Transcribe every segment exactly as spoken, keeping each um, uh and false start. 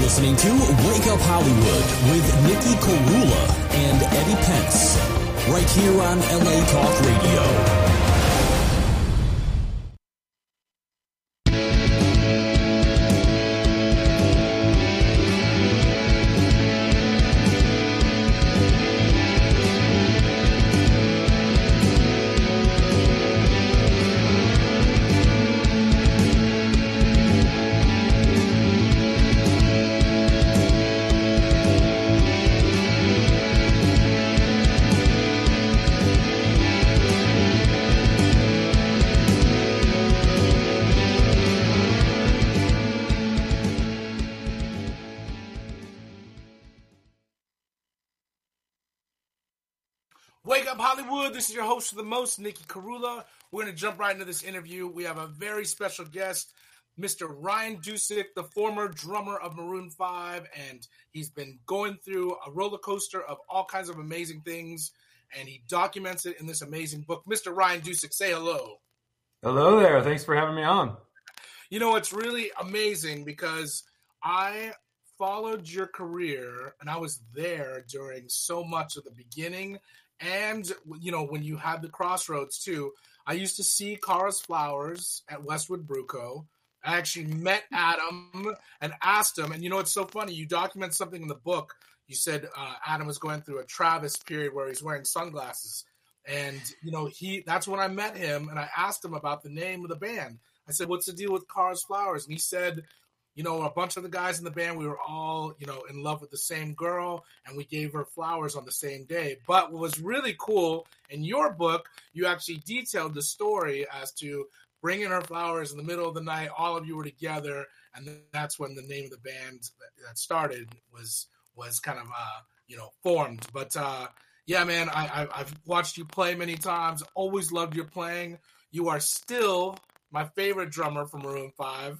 listening to Wake Up Hollywood with Nikki Korula and Eddie Pence, right here on L A Talk Radio. Wake Up Hollywood, this is your host of the most, Nikki Korula. We're going to jump right into this interview. We have a very special guest, Mister Ryan Dusick, the former drummer of Maroon five, and he's been going through a roller coaster of all kinds of amazing things, and he documents it in this amazing book. Mister Ryan Dusick, say hello. Hello there. Thanks for having me on. You know, it's really amazing because I followed your career, and I was there during so much of the beginning. And, you know, when you had the crossroads, too, I used to see Kara's Flowers at Westwood Bruco. I actually met Adam and asked him. And, you know, it's so funny. You document something in the book. You said uh, Adam was going through a Travis period where he's wearing sunglasses. And, you know, he that's when I met him. And I asked him about the name of the band. I said, what's the deal with Kara's Flowers? And he said, you know, a bunch of the guys in the band, we were all, you know, in love with the same girl, and we gave her flowers on the same day. But what was really cool, in your book, you actually detailed the story as to bringing her flowers in the middle of the night. All of you were together, and that's when the name of the band that, that started was was kind of, uh, you know, formed. But, uh, yeah, man, I, I, I've watched you play many times, always loved your playing. You are still my favorite drummer from Maroon five.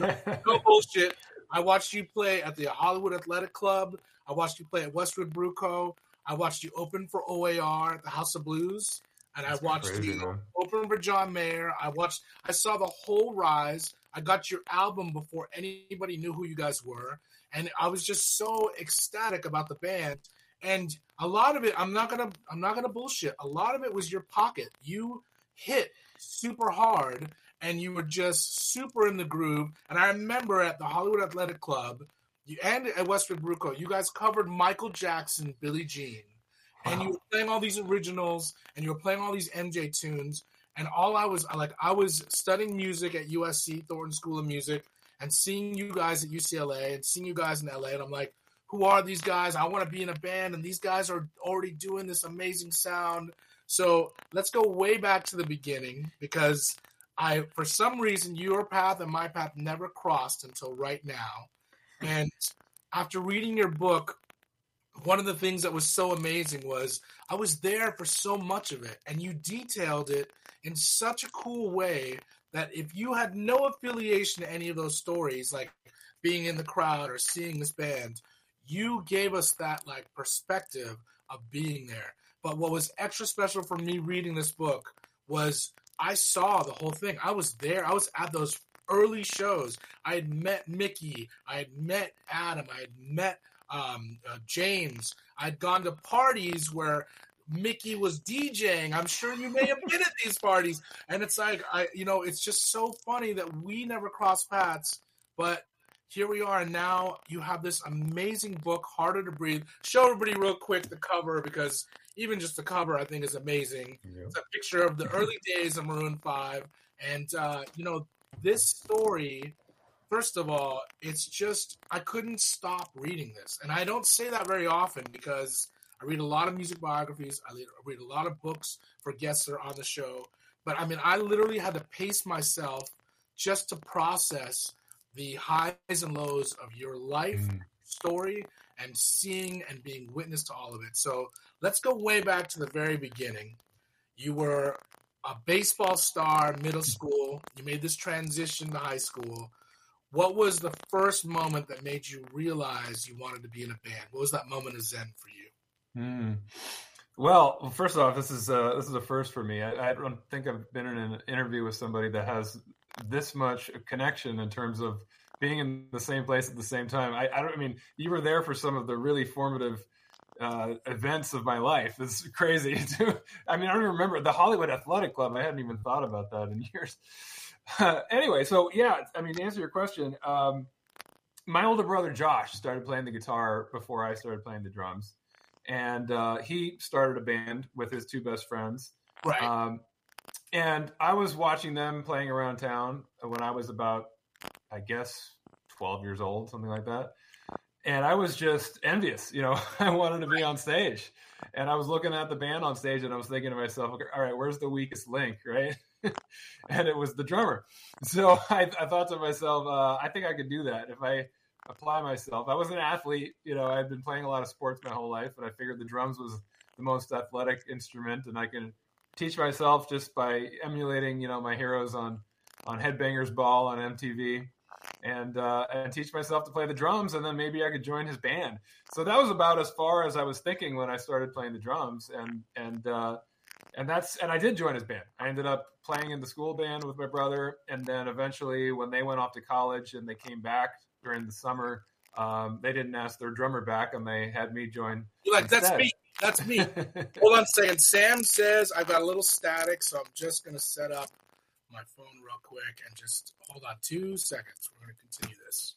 No bullshit. I watched you play at the Hollywood Athletic Club. I watched you play at Westwood Bruco. I watched you open for O A R at the House of Blues. And That's I watched crazy, you man. open for John Mayer. I watched, I saw the whole rise. I got your album before anybody knew who you guys were. And I was just so ecstatic about the band. And a lot of it, I'm not gonna, I'm not gonna bullshit. A lot of it was your pocket. You hit super hard. And you were just super in the groove. And I remember at the Hollywood Athletic Club you, and at Westwood Bruco, you guys covered Michael Jackson, Billie Jean. Wow. And you were playing all these originals, and you were playing all these M J tunes. And all I was, like, I was studying music at U S C, Thornton School of Music, and seeing you guys at U C L A and seeing you guys in L A. And I'm like, who are these guys? I want to be in a band. And these guys are already doing this amazing sound. So let's go way back to the beginning because – I, for some reason, your path and my path never crossed until right now. And after reading your book, one of the things that was so amazing was I was there for so much of it. And you detailed it in such a cool way that if you had no affiliation to any of those stories, like being in the crowd or seeing this band, you gave us that like perspective of being there. But what was extra special for me reading this book was I saw the whole thing. I was there. I was at those early shows. I had met Mickey. I had met Adam. I had met um, uh, James. I'd gone to parties where Mickey was DJing. I'm sure you may have been at these parties. And it's like, I, you know, it's just so funny that we never crossed paths. But here we are. And now you have this amazing book, Harder to Breathe. Show everybody real quick the cover because even just the cover, I think, is amazing. Yeah. It's a picture of the early days of Maroon five. And, uh, you know, this story, first of all, it's just, I couldn't stop reading this. And I don't say that very often because I read a lot of music biographies. I read a lot of books for guests that are on the show. But, I mean, I literally had to pace myself just to process the highs and lows of your life mm. story and seeing and being witness to all of it. So let's go way back to the very beginning. You were a baseball star, middle school. You made this transition to high school. What was the first moment that made you realize you wanted to be in a band? What was that moment of zen for you? Mm. Well, first off, this is a, this is a first for me. I, I don't think I've been in an interview with somebody that has this much connection in terms of being in the same place at the same time. I, I don't. I mean, you were there for some of the really formative uh, events of my life. It's crazy. I mean, I don't even remember the Hollywood Athletic Club. I hadn't even thought about that in years. Uh, anyway, so yeah, I mean, to answer your question, um, my older brother Josh started playing the guitar before I started playing the drums, and uh, he started a band with his two best friends. Right. Um, and I was watching them playing around town when I was about, I guess, twelve years old, something like that. And I was just envious, you know, I wanted to be on stage, and I was looking at the band on stage and I was thinking to myself, okay, all right, where's the weakest link, right? And it was the drummer. So I, I thought to myself, uh, I think I could do that if I apply myself. I was an athlete, you know, I'd been playing a lot of sports my whole life, but I figured the drums was the most athletic instrument, and I can teach myself just by emulating, you know, my heroes on, on Headbangers Ball on M T V. And uh, and teach myself to play the drums, and then maybe I could join his band. So that was about as far as I was thinking when I started playing the drums, and and uh, and that's and I did join his band. I ended up playing in the school band with my brother, and then eventually when they went off to college and they came back during the summer, um, they didn't ask their drummer back, and they had me join. You're like, instead. that's me. That's me. Hold on a second. Sam says I've got a little static, so I'm just going to set up my phone real quick and just hold on two seconds. We're going to continue this.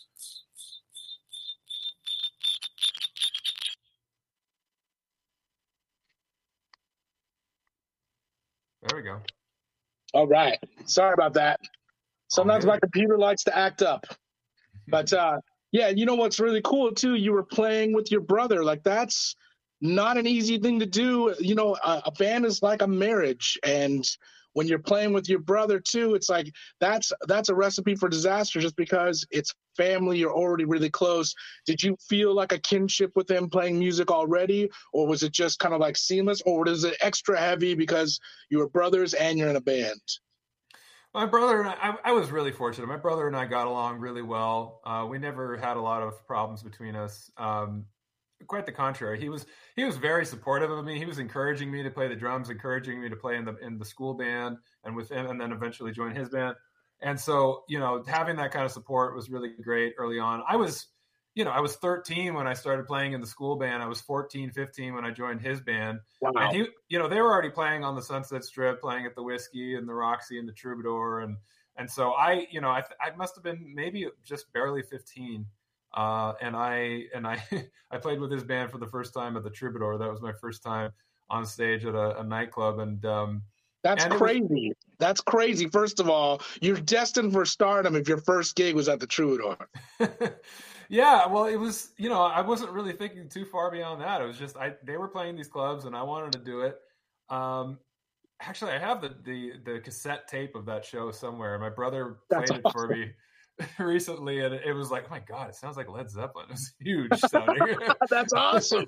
There we go. All right. Sorry about that. Sometimes my computer likes to act up. But uh, yeah, you know what's really cool too? You were playing with your brother. Like that's not an easy thing to do. You know, a, a band is like a marriage, and when you're playing with your brother too, it's like that's that's a recipe for disaster just because it's family, you're already really close. Did you feel like a kinship with him playing music already, or was it just kind of like seamless, or was it extra heavy because you were brothers and you're in a band? My brother and I, I, I was really fortunate. My brother and I got along really well. Uh, we never had a lot of problems between us. Um, Quite the contrary. He was he was very supportive of me. He was encouraging me to play the drums, encouraging me to play in the in the school band, and with him, and then eventually join his band. And so, you know, having that kind of support was really great early on. I was, you know, I was thirteen when I started playing in the school band. I was fourteen, fifteen when I joined his band. Wow. And he, you know, they were already playing on the Sunset Strip, playing at the Whiskey and the Roxy and the Troubadour, and and so I, you know, I I must have been maybe just barely fifteen. Uh, and I and I I played with his band for the first time at the Troubadour. That was my first time on stage at a, a nightclub, and um, that's and crazy. Was, that's crazy. First of all, you're destined for stardom if your first gig was at the Troubadour. Yeah, well, it was. You know, I wasn't really thinking too far beyond that. It was just I they were playing these clubs, and I wanted to do it. Um, actually, I have the, the the cassette tape of that show somewhere. My brother played That's it awesome. for me recently, and it was like, oh my god, it sounds like Led Zeppelin. It was huge sounding. That's awesome.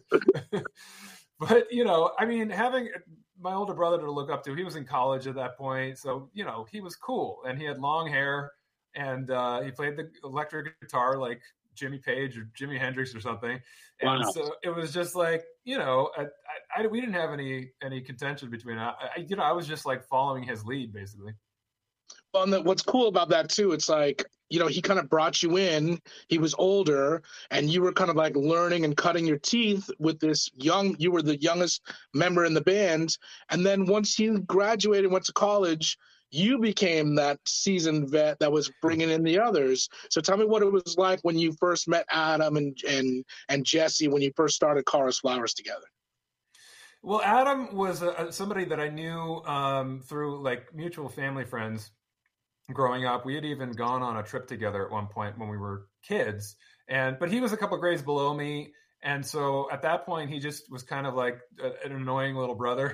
But you know, I mean, having my older brother to look up to, he was in college at that point, so you know, he was cool, and he had long hair, and uh, he played the electric guitar like Jimmy Page or Jimi Hendrix or something, and Wow. so it was just like, you know, I, I, I we didn't have any any contention between us. I, I, you know, I was just like following his lead basically. Well, and the, what's cool about that too, it's like, you know, he kind of brought you in. He was older, and you were kind of like learning and cutting your teeth with this young. You were the youngest member in the band, and then once you graduated, went to college, you became that seasoned vet that was bringing in the others. So tell me what it was like when you first met Adam and and and Jesse when you first started Chorus Flowers together. Well, Adam was a, somebody that I knew um, through like mutual family friends. Growing up, we had even gone on a trip together at one point when we were kids, and but he was a couple grades below me, and so at that point he just was kind of like a, an annoying little brother.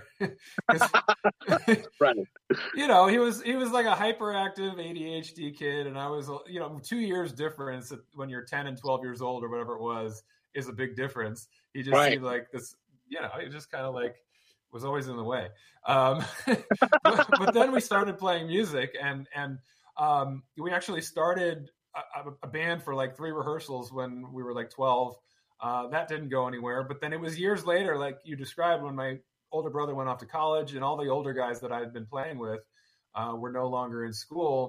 Right. You know, he was he was like a hyperactive A D H D kid, and I was, you know, two years difference when you're ten and twelve years old or whatever it was is a big difference. He just Right. seemed like this, you know, he just kind of like was always in the way. Um, but, but then we started playing music, and and um, we actually started a, a band for like three rehearsals when we were like twelve. Uh, that didn't go anywhere. But then it was years later, like you described, when my older brother went off to college and all the older guys that I had been playing with uh, were no longer in school.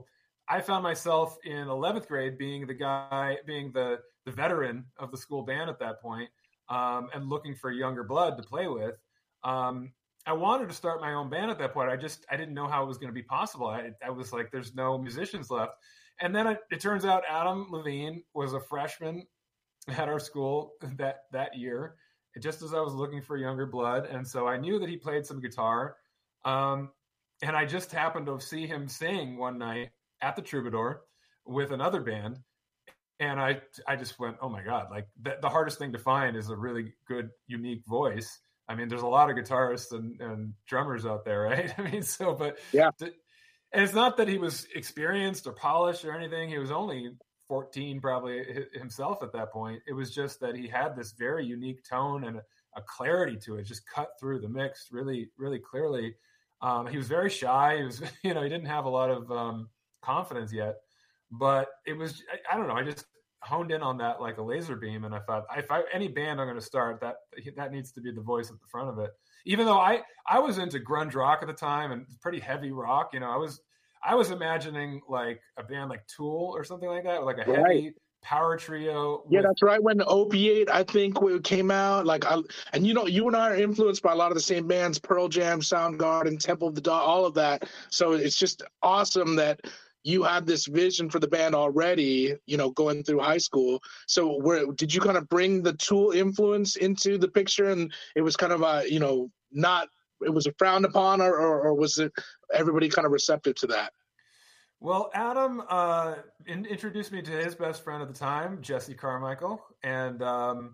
I found myself in eleventh grade being the guy, being the, the veteran of the school band at that point, um, and looking for younger blood to play with. Um, I wanted to start my own band at that point. I just, I didn't know how it was going to be possible. I, I was like, there's no musicians left. And then it, it turns out Adam Levine was a freshman at our school that, that year, just as I was looking for younger blood. And so I knew that he played some guitar. Um, and I just happened to see him sing one night at the Troubadour with another band. And I, I just went, oh my God, like the, the hardest thing to find is a really good, unique voice. I mean, there's a lot of guitarists and, and drummers out there, right? I mean, so, but yeah. The, and it's not that he was experienced or polished or anything. He was only fourteen probably himself at that point. It was just that he had this very unique tone and a, a clarity to it, just cut through the mix really, really clearly. Um, he was very shy. He was, you know, he didn't have a lot of um, confidence yet, but it was, I, I don't know. I just honed in on that like a laser beam. And I thought, if I, any band I'm going to start, that, that needs to be the voice at the front of it. Even though I, I was into grunge rock at the time and pretty heavy rock, you know, I was, I was imagining like a band like Tool or something like that, like a heavy right. power trio. Yeah, with... that's right. When the Opiate, I think, came out, like, I, and you know, you and I are influenced by a lot of the same bands: Pearl Jam, Soundgarden, Temple of the Dog, all of that. So it's just awesome that you had this vision for the band already, you know, going through high school. So where did you kind of bring the Tool influence into the picture, and it was kind of a, you know, not, it was a frowned upon, or, or, or was it everybody kind of receptive to that? Well, Adam uh, in, introduced me to his best friend at the time, Jesse Carmichael, and um,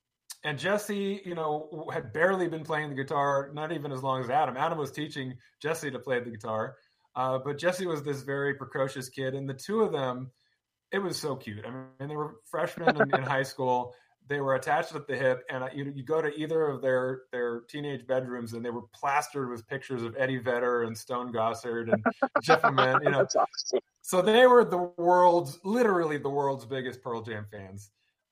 and Jesse, you know, had barely been playing the guitar, not even as long as Adam. Adam was teaching Jesse to play the guitar, uh, but Jesse was this very precocious kid, and the two of them, it was so cute. I mean, they were freshmen in, in high school. They were attached at the hip, and you, you go to either of their, their teenage bedrooms, and they were plastered with pictures of Eddie Vedder and Stone Gossard and Jeff Ament. You know, That's awesome. So they were the world's, literally the world's biggest Pearl Jam fans.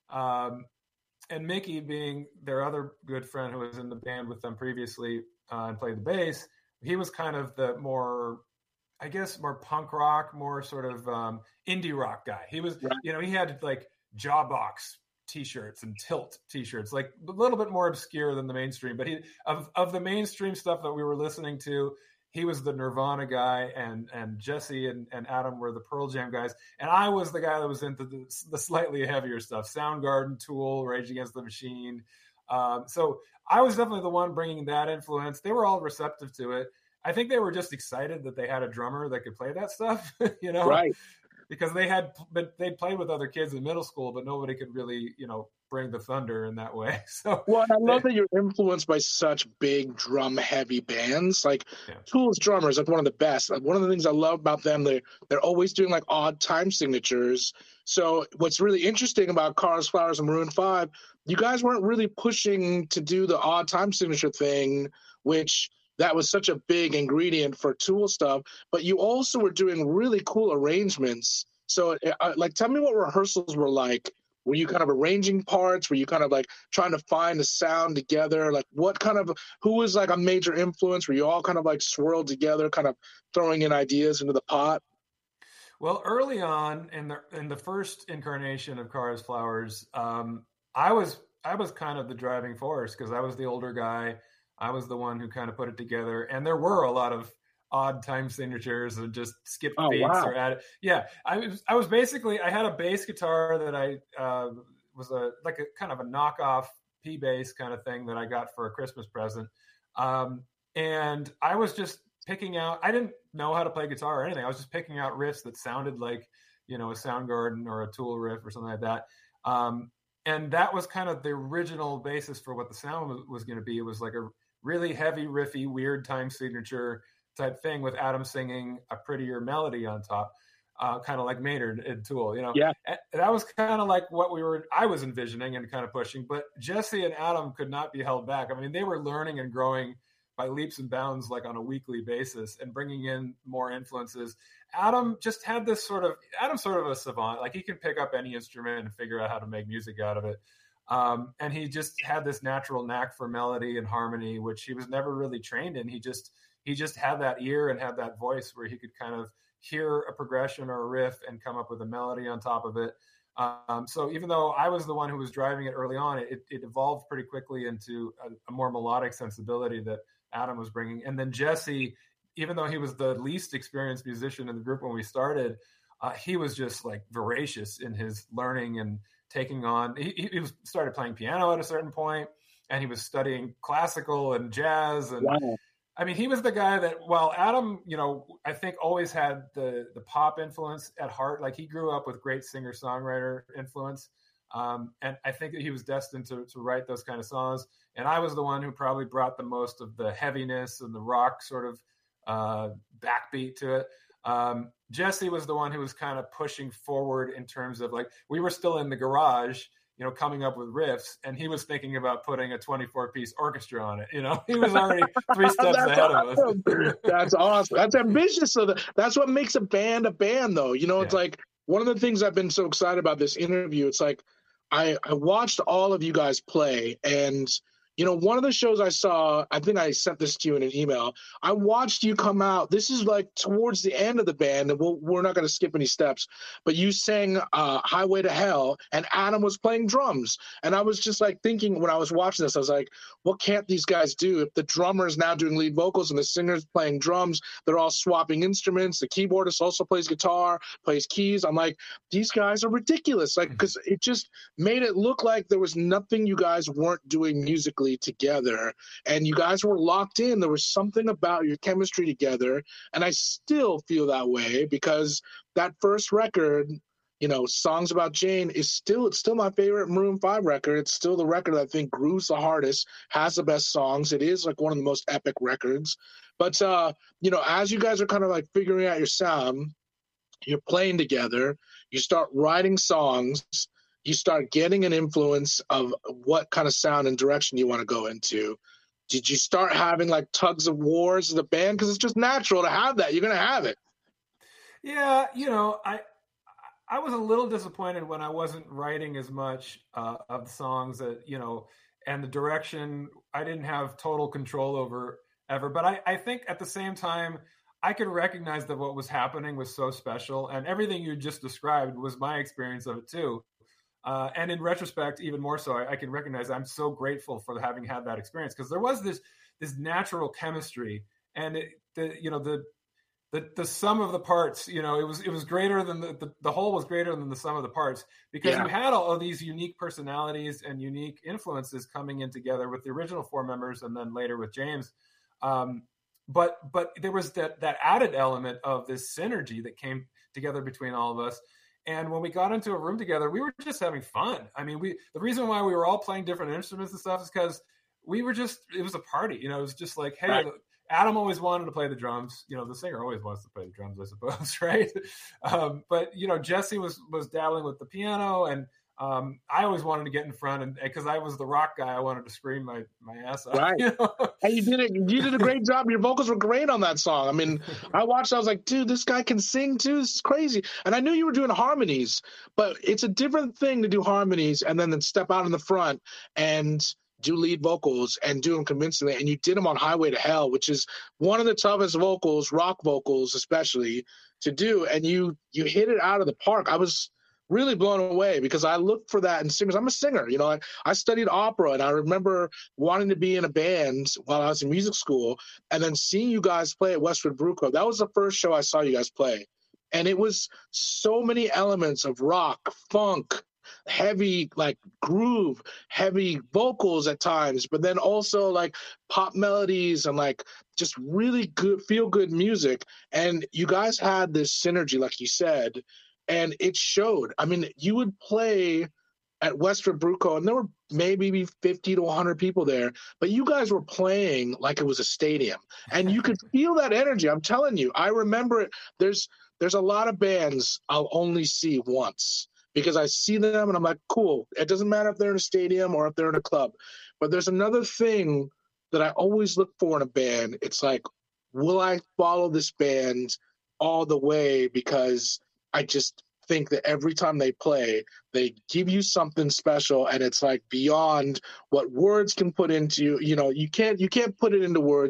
Um, and Mickey, being their other good friend who was in the band with them previously uh, and played the bass, he was kind of the more, I guess, more punk rock, more sort of um, indie rock guy. He was, right. you know, he had like Jawbox T-shirts and Tilt T-shirts, like a little bit more obscure than the mainstream. But he of of the mainstream stuff that we were listening to, he was the Nirvana guy, and and Jesse and, and Adam were the Pearl Jam guys, and I was the guy that was into the, the slightly heavier stuff: Soundgarden, Tool, Rage Against the Machine. Um, so I was definitely the one bringing that influence. They were all receptive to it. I think they were just excited that they had a drummer that could play that stuff, you know. Right. Because they had, but they played with other kids in middle school, but nobody could really, you know, bring the thunder in that way. So, well, and I love they, that you're influenced by such big drum-heavy bands. Like yeah. Tool's drummers, like one of the best. Like, one of the things I love about them, they they're always doing like odd time signatures. So, what's really interesting about Cars, Flowers, and Maroon five, you guys weren't really pushing to do the odd time signature thing, which. That was such a big ingredient for Tool stuff, but you also were doing really cool arrangements. So, uh, like, tell me what rehearsals were like. Were you kind of arranging parts? Were you kind of like trying to find the sound together? Like, what kind of, who was like a major influence? Were you all kind of like swirled together, kind of throwing in ideas into the pot? Well, early on in the in the first incarnation of Cars, Flowers, um, I was I was kind of the driving force because I was the older guy. I was the one who kind of put it together, and there were a lot of odd time signatures and just skipped oh, beats wow. or added. Yeah, I was. I was basically. I had a bass guitar that I uh, was a like a kind of a knockoff P bass kind of thing that I got for a Christmas present, um, and I was just picking out. I didn't know how to play guitar or anything. I was just picking out riffs that sounded like, you know, a Soundgarden or a Tool riff or something like that. Um, and that was kind of the original basis for what the sound was, was going to be. It was like a really heavy, riffy, weird time signature type thing with Adam singing a prettier melody on top, uh, kind of like Maynard in Tool, you know? Yeah. And that was kind of like what we were, I was envisioning and kind of pushing, but Jesse and Adam could not be held back. I mean, they were learning and growing by leaps and bounds, like on a weekly basis, and bringing in more influences. Adam just had this sort of, Adam's sort of a savant. Like, he can pick up any instrument and figure out how to make music out of it. Um, and he just had this natural knack for melody and harmony, which he was never really trained in. He just, he just had that ear and had that voice where he could kind of hear a progression or a riff and come up with a melody on top of it. Um, so even though I was the one who was driving it early on, it, it evolved pretty quickly into a, a more melodic sensibility that Adam was bringing. And then Jesse, even though he was the least experienced musician in the group when we started, uh, he was just like voracious in his learning and taking on. He, he was started playing piano at a certain point, and he was studying classical and jazz. And wow. I mean, he was the guy that, while Adam, you know, I think always had the the pop influence at heart. Like, he grew up with great singer-songwriter influence. Um, and I think that he was destined to, to write those kind of songs. And I was the one who probably brought the most of the heaviness and the rock sort of uh, backbeat to it. Um, Jesse was the one who was kind of pushing forward in terms of, like, we were still in the garage, you know, coming up with riffs, and he was thinking about putting a twenty-four piece orchestra on it. You know, he was already three steps ahead awesome. of us. That's awesome. That's ambitious. So that, that's what makes a band a band, though. You know, it's Yeah. like one of the things I've been so excited about this interview. It's like I, I watched all of you guys play, and you know, one of the shows I saw, I think I sent this to you in an email. I watched you come out. This is like towards the end of the band, and we'll, we're not going to skip any steps, but you sang uh, Highway to Hell, and Adam was playing drums. And I was just like thinking when I was watching this, I was like, what can't these guys do? If the drummer is now doing lead vocals and the singer's playing drums, they're all swapping instruments. The keyboardist also plays guitar, plays keys. I'm like, these guys are ridiculous. Like, because it just made it look like there was nothing you guys weren't doing musically together, and you guys were locked in. There was something about your chemistry together, and I still feel that way, because that first record, you know, Songs About Jane, is still, it's still my favorite Maroon five record. It's still the record I think grooves the hardest, has the best songs. It is like one of the most epic records. But uh you know, as you guys are kind of like figuring out your sound, you're playing together, you start writing songs, you start getting an influence of what kind of sound and direction you want to go into. Did you start having like tugs of wars as a band? Because it's just natural to have that. You're going to have it. Yeah, you know, I I was a little disappointed when I wasn't writing as much uh, of the songs that, you know, and the direction I didn't have total control over ever. But I, I think at the same time, I could recognize that what was happening was so special, and everything you just described was my experience of it too. Uh, and in retrospect, even more so, I, I can recognize I'm so grateful for having had that experience, because there was this this natural chemistry, and it, the you know the the the sum of the parts, you know, it was it was greater than the the, the whole was greater than the sum of the parts, because Yeah. you had all of these unique personalities and unique influences coming in together with the original four members, and then later with James. Um, but but there was that that added element of this synergy that came together between all of us. And when we got into a room together, we were just having fun. I mean, we the reason why we were all playing different instruments and stuff is because we were just, it was a party. You know, it was just like, hey, Right. Adam always wanted to play the drums. You know, the singer always wants to play the drums, I suppose, right? Um, but, you know, Jesse was was dabbling with the piano, and um, I always wanted to get in front, and because I was the rock guy, I wanted to scream my, my ass off. Right. You know? And you did it. You did a great job. Your vocals were great on that song. I mean, I watched. I was like, dude, this guy can sing too. This is crazy. And I knew you were doing harmonies, but it's a different thing to do harmonies and then, then step out in the front and do lead vocals and do them convincingly. And you did them on Highway to Hell, which is one of the toughest vocals, rock vocals especially, to do. And you you hit it out of the park. I was really blown away, because I looked for that in singers. I'm a singer, you know, I, I studied opera, and I remember wanting to be in a band while I was in music school, and then seeing you guys play at Westwood Brew Club. That was the first show I saw you guys play. And it was so many elements of rock, funk, heavy, like groove, heavy vocals at times, but then also like pop melodies and like just really good, feel good music. And you guys had this synergy, like you said, and it showed. I mean, you would play at Westwood Brew Co, and there were maybe fifty to one hundred people there, but you guys were playing like it was a stadium, and you could feel that energy. I'm telling you, I remember it. There's there's a lot of bands I'll only see once, because I see them and I'm like, cool. It doesn't matter if they're in a stadium or if they're in a club, but there's another thing that I always look for in a band. It's like, will I follow this band all the way? Because I just think that every time they play, they give you something special, and it's like beyond what words can put into you. You know, you can't you can't put it into words,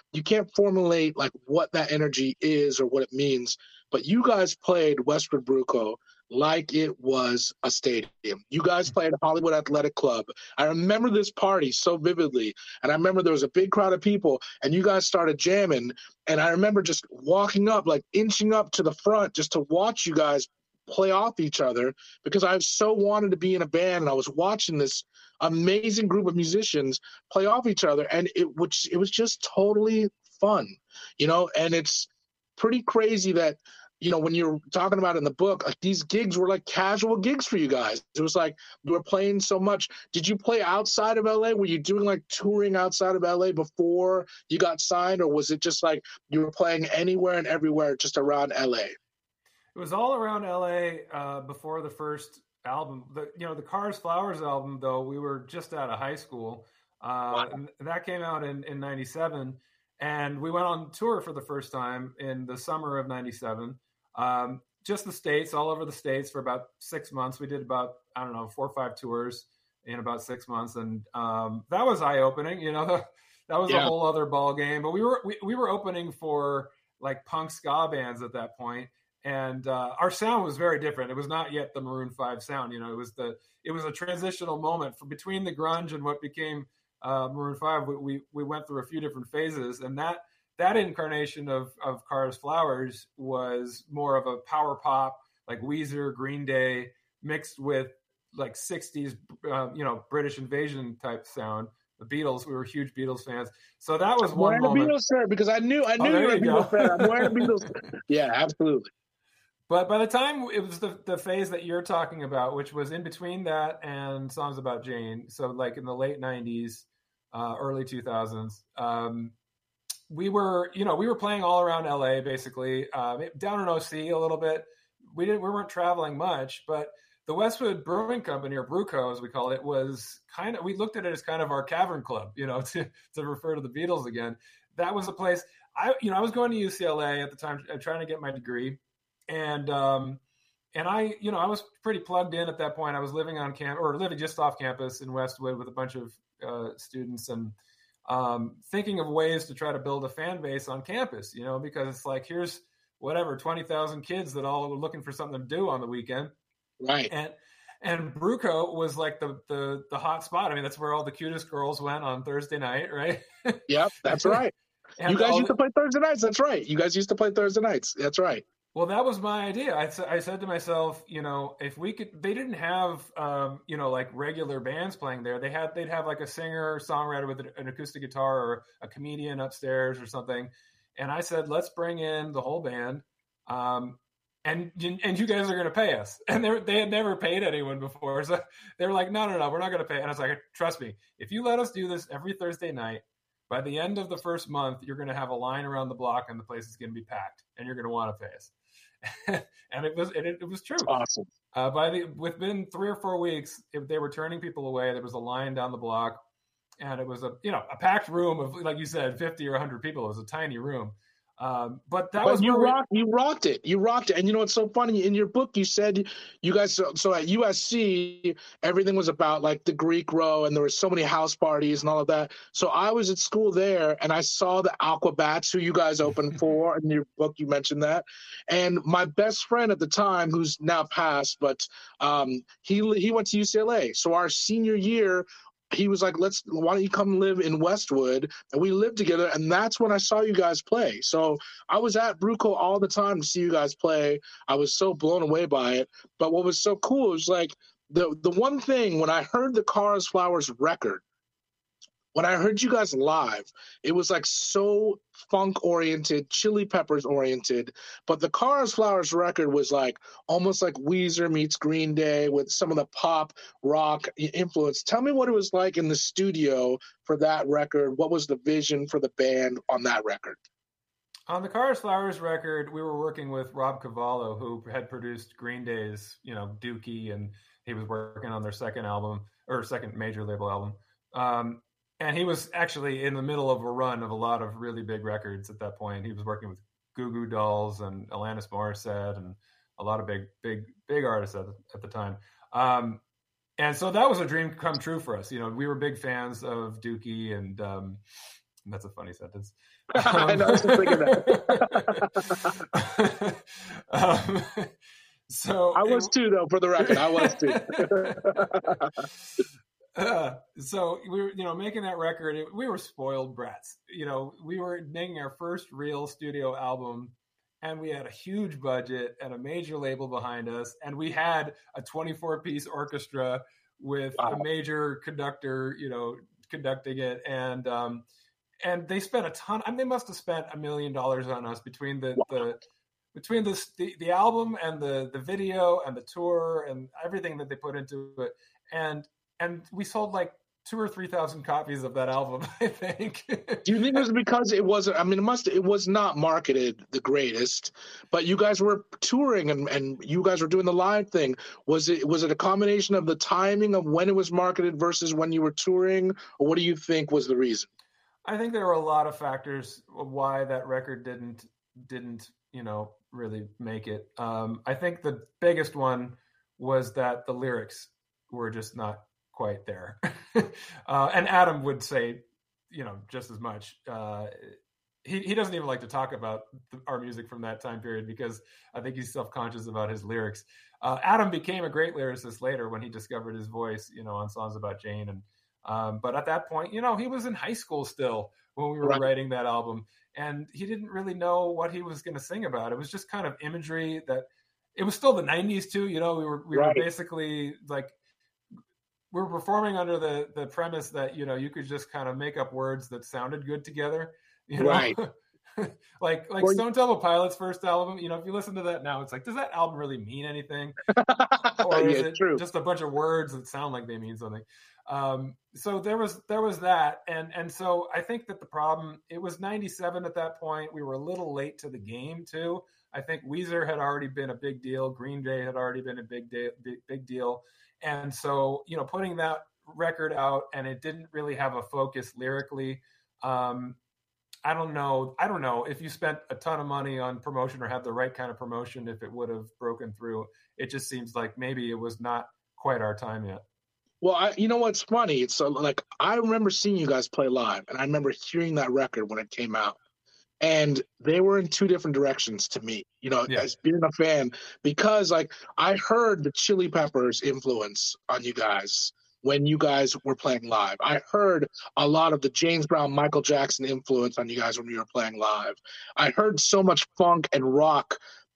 you can't formulate like what that energy is or what it means. But you guys played Westwood Bruco like it was a stadium. You guys played Hollywood Athletic Club. I remember this party so vividly. And I remember there was a big crowd of people and you guys started jamming. And I remember just walking up, like inching up to the front just to watch you guys play off each other because I so wanted to be in a band and I was watching this amazing group of musicians play off each other. And it, which, it was just totally fun, you know, and it's pretty crazy that, you know, when you're talking about it in the book, like these gigs were like casual gigs for you guys. It was like you were playing so much. Did you play outside of L A? Were you doing like touring outside of L A before you got signed? Or was it just like you were playing anywhere and everywhere just around L A? It was all around L A uh, before the first album. The, you know, the Cars Flowers album, though, we were just out of high school. Uh, wow. And that came out in, in ninety-seven. And we went on tour for the first time in the summer of ninety-seven. Um, just the States, all over the States for about six months. We did about, I don't know, four or five tours in about six months. And um, that was eye-opening, you know, that was yeah. a whole other ball game. But we were we, we were opening for like punk ska bands at that point. And uh, our sound was very different. It was not yet the Maroon five sound. You know, it was the it was a transitional moment from between the grunge and what became uh, Maroon five. We, we we went through a few different phases, and that that incarnation of of Cars Flowers was more of a power pop, like Weezer, Green Day, mixed with like sixties, uh, you know, British Invasion type sound. The Beatles, we were huge Beatles fans. So that was I'm one wearing moment. a Beatles shirt because I knew I knew oh, you were a you Beatles fan. I'm wearing a Beatles. Yeah, absolutely. But by the time it was the, the phase that you're talking about, which was in between that and Songs About Jane, so like in the late nineties, uh, early two thousands, um, we were, you know, we were playing all around L A basically, uh, down in O C a little bit. We didn't, we weren't traveling much, but the Westwood Brewing Company, or Bruco as we call it, was kind of, we looked at it as kind of our cavern club, you know, to, to refer to the Beatles again. That was a place, I, you know, I was going to U C L A at the time, trying to get my degree. And, um, and I, you know, I was pretty plugged in at that point. I was living on camp or living just off campus in Westwood with a bunch of uh, students and um, thinking of ways to try to build a fan base on campus, you know, because it's like, here's whatever, twenty thousand kids that all were looking for something to do on the weekend. Right. And, and Bruco was like the, the, the hot spot. I mean, that's where all the cutest girls went on Thursday night. Right. Yep. That's right. You guys used the, to play Thursday nights. That's right. You guys used to play Thursday nights. That's right. Well, that was my idea. I, I said to myself, you know, if we could, they didn't have, um, you know, like regular bands playing there. They had, they'd have like a singer, songwriter with an acoustic guitar or a comedian upstairs or something. And I said, let's bring in the whole band. Um, and, and you guys are going to pay us. And they they had never paid anyone before. So they were like, no, no, no, we're not going to pay. And I was like, trust me, if you let us do this every Thursday night, by the end of the first month, you're going to have a line around the block and the place is going to be packed and you're going to want to pay us. and it was it, it was true. Awesome. Uh, by the within three or four weeks, if they were turning people away, there was a line down the block, and it was a you know a packed room of, like you said, fifty or a hundred people. It was a tiny room. Um, but that but was you really... rocked. You rocked it. You rocked it. And you know what's so funny? In your book, you said you guys. So, so at U S C, everything was about like the Greek row, and there were so many house parties and all of that. So I was at school there, and I saw the Aquabats, who you guys opened for. In your book, you mentioned that. And my best friend at the time, who's now passed, but um, he he went to U C L A. So our senior year, he was like, let's, why don't you come live in Westwood? And we lived together. And that's when I saw you guys play. So I was at Bruco all the time to see you guys play. I was so blown away by it. But what was so cool was like the, the one thing when I heard the Cars Flowers record, when I heard you guys live, it was like so funk oriented, Chili Peppers oriented. But the Cars Flowers record was like almost like Weezer meets Green Day with some of the pop rock influence. Tell me what it was like in the studio for that record. What was the vision for the band on that record? On the Cars Flowers record, we were working with Rob Cavallo, who had produced Green Day's, you know, Dookie, and he was working on their second album or second major label album. Um, And he was actually in the middle of a run of a lot of really big records at that point. He was working with Goo Goo Dolls and Alanis Morissette and a lot of big, big, big artists at the, at the time. Um, and so that was a dream come true for us. You know, we were big fans of Dookie, and um, that's a funny sentence. I know, I was just thinking that. um, so I was it, too, though. For the record, I was too. uh, so we were, you know, making that record. It, we were spoiled brats. You know, we were making our first real studio album, and we had a huge budget and a major label behind us, and we had a twenty-four piece orchestra with wow. a major conductor, you know, conducting it, and um, and they spent a ton. I mean, they must have spent a million dollars on us between the wow. the between the, the the album and the the video and the tour and everything that they put into it, and and we sold like two or three thousand copies of that album, I think. Do you think it was because it wasn't? I mean, it must. It was not marketed the greatest, but you guys were touring and, and you guys were doing the live thing. Was it was it a combination of the timing of when it was marketed versus when you were touring, or what do you think was the reason? I think there were a lot of factors of why that record didn't didn't you know really make it. Um, I think the biggest one was that the lyrics were just not quite there. uh, and Adam would say, you know, just as much. Uh, he, he doesn't even like to talk about the, our music from that time period because I think he's self-conscious about his lyrics. Uh, Adam became a great lyricist later when he discovered his voice, you know, on songs about Jane. And um, but at that point, you know, he was in high school still when we were right. writing that album, and he didn't really know what he was going to sing about. It was just kind of imagery that it was still the nineties too. You know, we were we right. were basically like. We're performing under the, the premise that, you know, you could just kind of make up words that sounded good together, you know, right. like, like well, Stone Temple Pilots' first album, you know, if you listen to that now, it's like, does that album really mean anything? Or is yeah, it true. just a bunch of words that sound like they mean something? Um, so there was, there was that. And, and so I think that the problem, it was ninety-seven at that point. We were a little late to the game too. I think Weezer had already been a big deal. Green Day had already been a big day, big, big deal. And so, you know, putting that record out and it didn't really have a focus lyrically. Um, I don't know. I don't know if you spent a ton of money on promotion or had the right kind of promotion, if it would have broken through. It just seems like maybe it was not quite our time yet. Well, I, you know what's funny? It's uh, like I remember seeing you guys play live, and I remember hearing that record when it came out. And they were in two different directions to me, you know, yeah. as being a fan, because like I heard the Chili Peppers influence on you guys when you guys were playing live. I heard a lot of the James Brown, Michael Jackson influence on you guys when you were playing live. I heard so much funk and rock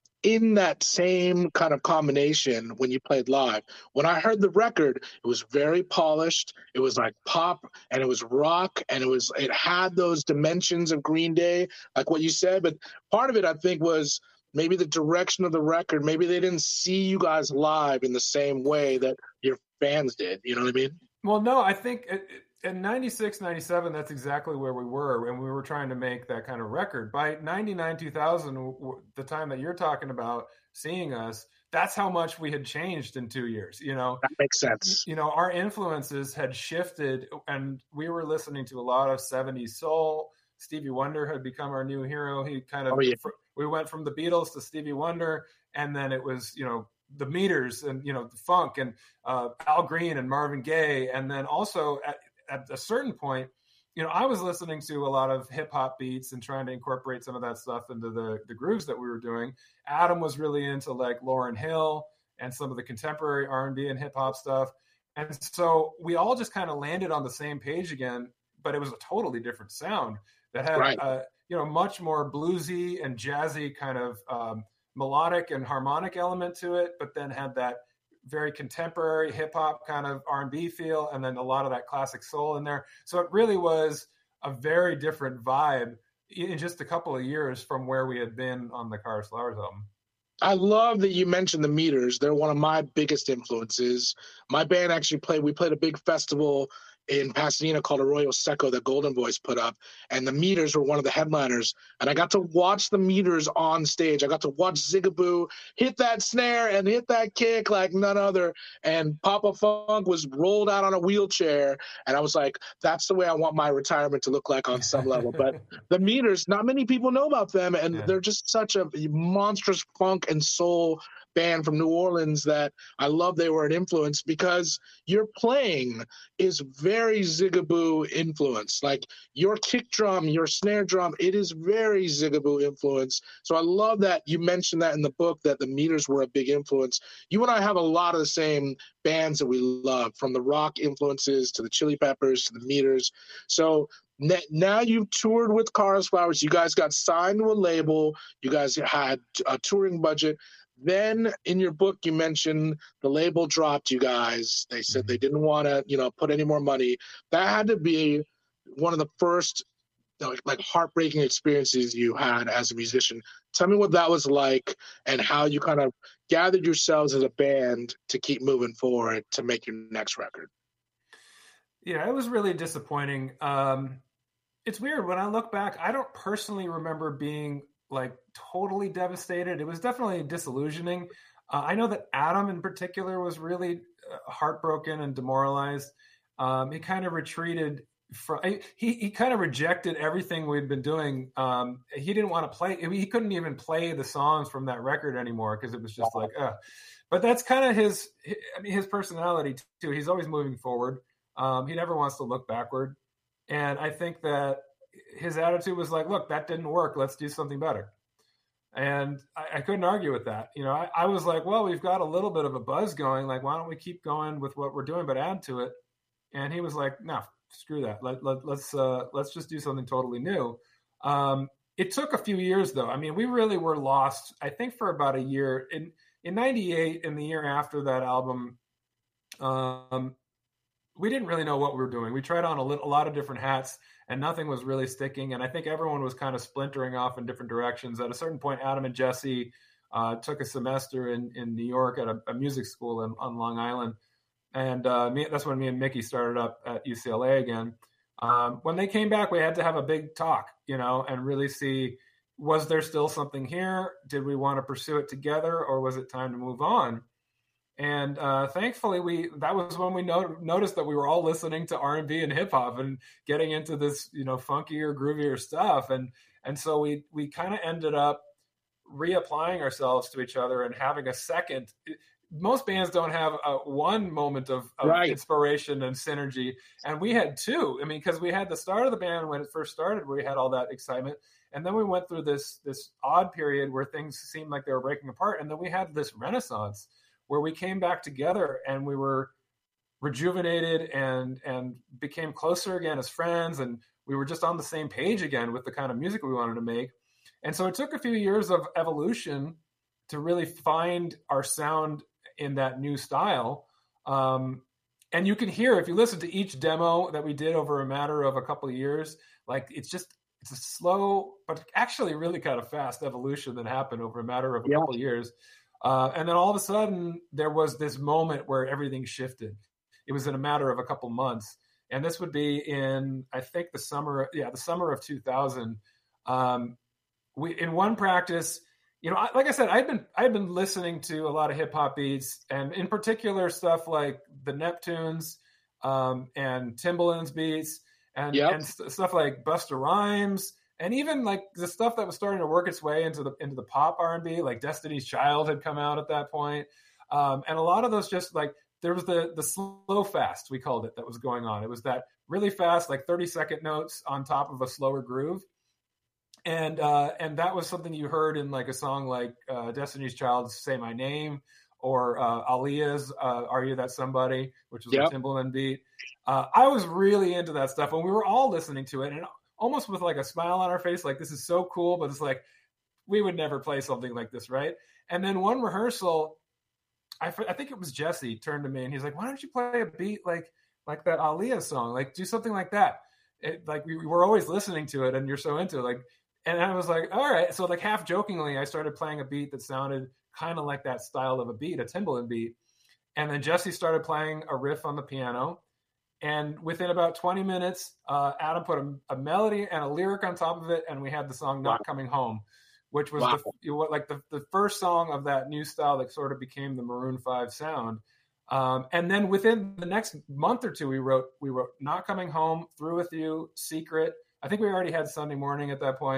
in that same kind of combination when you played live. When I heard the record, it was very polished. It was like pop and it was rock and it was it had those dimensions of Green Day, like what you said. But part of it, I think, was maybe the direction of the record. Maybe they didn't see you guys live in the same way that your fans did. You know what I mean? Well, no, I think it, in ninety-six, ninety-seven, that's exactly where we were, and we were trying to make that kind of record. By ninety-nine, two thousand, the time that you're talking about seeing us, that's how much we had changed in two years. You know, that makes sense. You know, our influences had shifted, and we were listening to a lot of seventies soul. Stevie Wonder had become our new hero. He kind of, oh, yeah. we went from the Beatles to Stevie Wonder, and then it was, you know, the Meters and, you know, the funk and uh, Al Green and Marvin Gaye, and then also at at a certain point, you know, I was listening to a lot of hip hop beats and trying to incorporate some of that stuff into the, the grooves that we were doing. Adam was really into like Lauryn Hill and some of the contemporary R and B and hip hop stuff. And so we all just kind of landed on the same page again, but it was a totally different sound that had, right. uh, you know, much more bluesy and jazzy kind of um, melodic and harmonic element to it, but then had that very contemporary hip hop kind of R and B feel, and then a lot of that classic soul in there. So it really was a very different vibe in just a couple of years from where we had been on the Cars Flowers album. I love that you mentioned the Meters. They're one of my biggest influences. My band actually played, we played a big festival in Pasadena called Arroyo Seco that Golden Voice put up, and the Meters were one of the headliners, and I got to watch the Meters on stage. I got to watch Zigaboo hit that snare and hit that kick like none other, and Papa Funk was rolled out on a wheelchair, and I was like, that's the way I want my retirement to look like on some level. But the Meters, not many people know about them, and yeah. they're just such a monstrous funk and soul band from New Orleans that I love. They were an influence because your playing is very Zigaboo influence. Like your kick drum, your snare drum, it is very Zigaboo influence. So I love that you mentioned that in the book, that the Meters were a big influence. You and I have a lot of the same bands that we love, from the rock influences to the Chili Peppers to the Meters. So now you've toured with Kara's Flowers. You guys got signed to a label. You guys had a touring budget. Then in your book, you mentioned the label dropped you guys. They said they didn't want to, you know, put any more money. That had to be one of the first, you know, like heartbreaking experiences you had as a musician. Tell me what that was like and how you kind of gathered yourselves as a band to keep moving forward to make your next record. Yeah, it was really disappointing. Um, it's weird. When I look back, I don't personally remember being like totally devastated. It was definitely disillusioning. Uh, I know that Adam in particular was really uh, heartbroken and demoralized. Um, he kind of retreated from, he, he kind of rejected everything we'd been doing. Um, he didn't want to play. I mean, he couldn't even play the songs from that record anymore because it was just like, uh, but that's kind of his, I mean, his personality too. He's always moving forward. Um, he never wants to look backward. And I think that his attitude was like, look, that didn't work. Let's do something better. And I, I couldn't argue with that. You know, I, I was like, well, we've got a little bit of a buzz going. Like, why don't we keep going with what we're doing, but add to it? And he was like, no, screw that. Let, let, let's, uh, let's just do something totally new. Um, it took a few years though. I mean, we really were lost, I think, for about a year. In, in ninety-eight, in the year after that album, um, we didn't really know what we were doing. We tried on a, little, a lot of different hats and nothing was really sticking. And I think everyone was kind of splintering off in different directions. At a certain point, Adam and Jesse uh, took a semester in, in New York at a, a music school in, on Long Island. And uh, me, that's when me and Mickey started up at U C L A again. Um, when they came back, we had to have a big talk, you know, and really see, was there still something here? Did we want to pursue it together, or was it time to move on? And uh, thankfully, we that was when we no- noticed that we were all listening to R and B and hip hop and getting into this, you know, funkier, groovier stuff. And and so we we kind of ended up reapplying ourselves to each other and having a second. Most bands don't have a, one moment of, of right. inspiration and synergy, and we had two. I mean, because we had the start of the band when it first started, where we had all that excitement, and then we went through this this odd period where things seemed like they were breaking apart, and then we had this renaissance where we came back together and we were rejuvenated and and became closer again as friends, and we were just on the same page again with the kind of music we wanted to make. And so it took a few years of evolution to really find our sound in that new style. Um, and you can hear, if you listen to each demo that we did over a matter of a couple of years, like it's just, it's a slow, but actually really kind of fast evolution that happened over a matter of a yeah. couple of years. Uh, and then all of a sudden there was this moment where everything shifted. It was in a matter of a couple months. And this would be in, I think the summer, yeah, the summer of two thousand. Um, we, in one practice, you know, like I said, I've been I've been listening to a lot of hip hop beats, and in particular stuff like the Neptunes um, and Timbaland's beats, and yep. and st- stuff like Busta Rhymes, and even like the stuff that was starting to work its way into the into the pop R and B, like Destiny's Child had come out at that point, um, and a lot of those just like there was the the slow fast, we called it, that was going on. It was that really fast, like thirty second notes on top of a slower groove. And uh, and that was something you heard in like a song like uh, Destiny's Child's "Say My Name" or uh, Aaliyah's uh, "Are You That Somebody," which was yep. a Timbaland beat. Uh, I was really into that stuff, and we were all listening to it, and almost with like a smile on our face, like this is so cool. But it's like we would never play something like this, right? And then one rehearsal, I, I think it was Jesse turned to me and he's like, "Why don't you play a beat like like that Aaliyah song? Like do something like that." It, like we, we were always listening to it, and you're so into it, like. And I was like, all right. So like half jokingly, I started playing a beat that sounded kind of like that style of a beat, a Timbaland beat. And then Jesse started playing a riff on the piano. And within about twenty minutes, uh, Adam put a, a melody and a lyric on top of it. And we had the song Not wow. Coming Home, which was wow. the, like the, the first song of that new style that sort of became the Maroon five sound. Um, and then within the next month or two, we wrote, we wrote Not Coming Home, Through With You, Secret. I think we already had Sunday Morning at that point.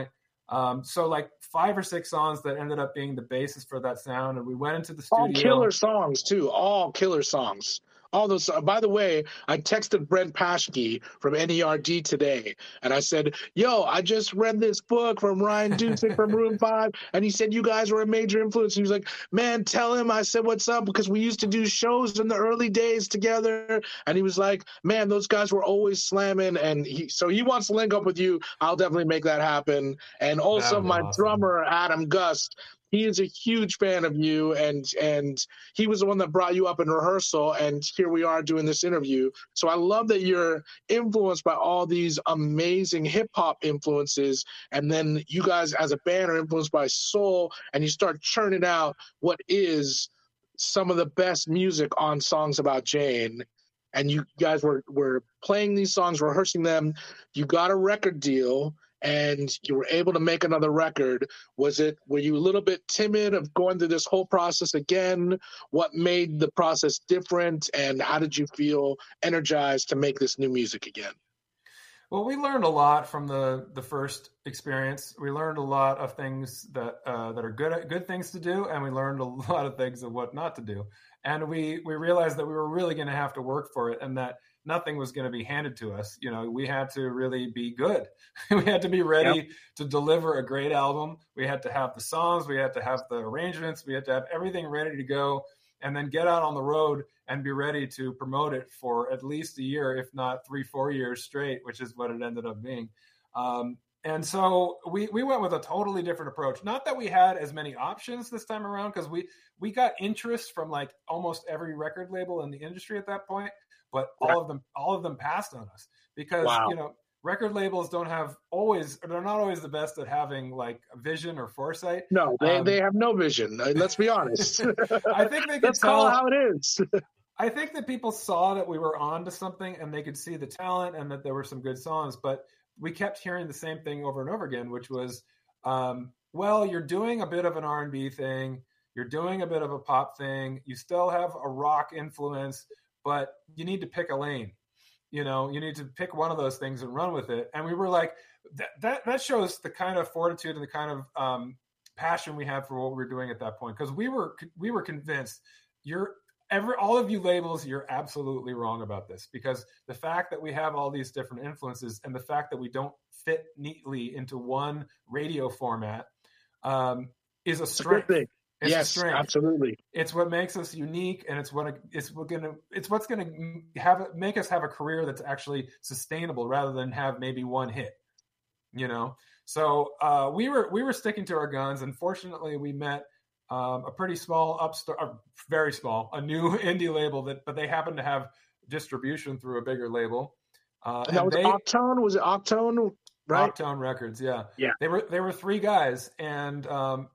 Um, so like five or six songs that ended up being the basis for that sound. And we went into the studio. All killer songs too. All killer songs. All those. By the way, I texted Brent Paschke from N E R D today, and I said, "Yo, I just read this book from Ryan Dusick from Room Five, and he said you guys were a major influence." He was like, "Man, tell him I said what's up because we used to do shows in the early days together." And he was like, "Man, those guys were always slamming." And he, so he wants to link up with you. I'll definitely make that happen. And also my awesome. drummer Adam Gust. He is a huge fan of you, and and he was the one that brought you up in rehearsal, and here we are doing this interview. So I love that you're influenced by all these amazing hip-hop influences, and then you guys as a band are influenced by soul, and you start churning out what is some of the best music on Songs About Jane. And you guys were, were playing these songs, rehearsing them. You got a record deal, and you were able to make another record. Was it, were you a little bit timid of going through this whole process again? What made the process different, and how did you feel energized to make this new music again? Well, we learned a lot from the, the first experience. We learned a lot of things that uh, that are good good things to do, and we learned a lot of things of what not to do. And we we realized that we were really going to have to work for it, and that nothing was going to be handed to us. You know, we had to really be good. We had to be ready yep. to deliver a great album. We had to have the songs. We had to have the arrangements. We had to have everything ready to go, and then get out on the road and be ready to promote it for at least a year, if not three, four years straight, which is what it ended up being. Um, and so we, we went with a totally different approach. Not that we had as many options this time around, because we, we got interest from like almost every record label in the industry at that point, but all of them, all of them passed on us because, wow. you know, record labels don't have always, they're not always the best at having like a vision or foresight. No, they, um, they have no vision. Let's be honest. I think they could Let's tell call it how it is. I think that people saw that we were on to something, and they could see the talent and that there were some good songs, but we kept hearing the same thing over and over again, which was, um, well, you're doing a bit of an R and B thing. You're doing a bit of a pop thing. You still have a rock influence, but you need to pick a lane. You know, you need to pick one of those things and run with it. And we were like, that that, that shows the kind of fortitude and the kind of um, passion we had for what we were doing at that point. Because we were we were convinced you're every all of you labels, you're absolutely wrong about this. Because the fact that we have all these different influences and the fact that we don't fit neatly into one radio format um, is a strength. It's It's yes, strength. Absolutely. It's what makes us unique, and it's what it's what gonna it's what's gonna have make us have a career that's actually sustainable rather than have maybe one hit. You know, so uh, we were we were sticking to our guns, and fortunately, we met um, a pretty small upstart, uh, very small, a new indie label that, but they happened to have distribution through a bigger label. Uh, and that and was they, Octone. Was it Octone? Right. Octone Records. Yeah. Yeah. They were they were three guys, and um,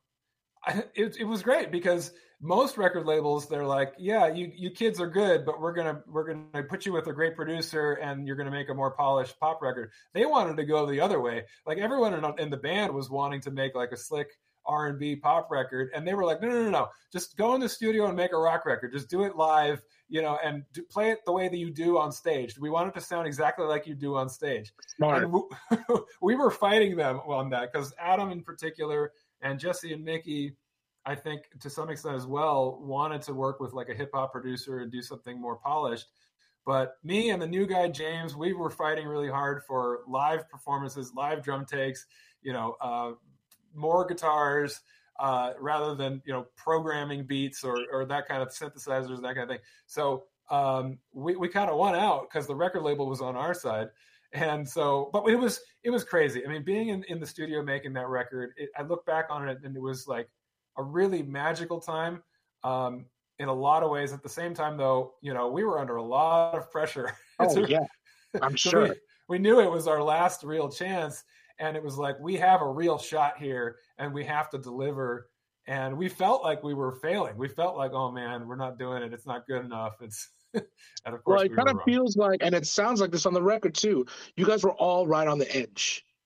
It, it was great because most record labels, they're like, yeah, you, you kids are good, but we're going to, we're going to put you with a great producer and you're going to make a more polished pop record. They wanted to go the other way. Like everyone in, in the band was wanting to make like a slick R and B pop record. And they were like, no, no, no, no, just go in the studio and make a rock record. Just do it live, you know, and do, play it the way that you do on stage. We want it to sound exactly like you do on stage. Smart. And we, we were fighting them on that because Adam in particular, and Jesse and Mickey, I think to some extent as well, wanted to work with like a hip hop producer and do something more polished. But me and the new guy, James, we were fighting really hard for live performances, live drum takes, you know, uh, more guitars uh, rather than, you know, programming beats or, or that kind of synthesizers, that kind of thing. So um, we, we kind of won out because the record label was on our side. And so, but it was, it was crazy. I mean, being in, in the studio, making that record, it, I look back on it and it was like a really magical time um, in a lot of ways. At the same time though, you know, we were under a lot of pressure. Oh yeah, I'm so sure. We, we knew it was our last real chance. And it was like, we have a real shot here and we have to deliver. And we felt like we were failing. We felt like, oh man, we're not doing it. It's not good enough. It's, and of course well, it we kind of wrong. feels like, and it sounds like this on the record too, you guys were all right on the edge.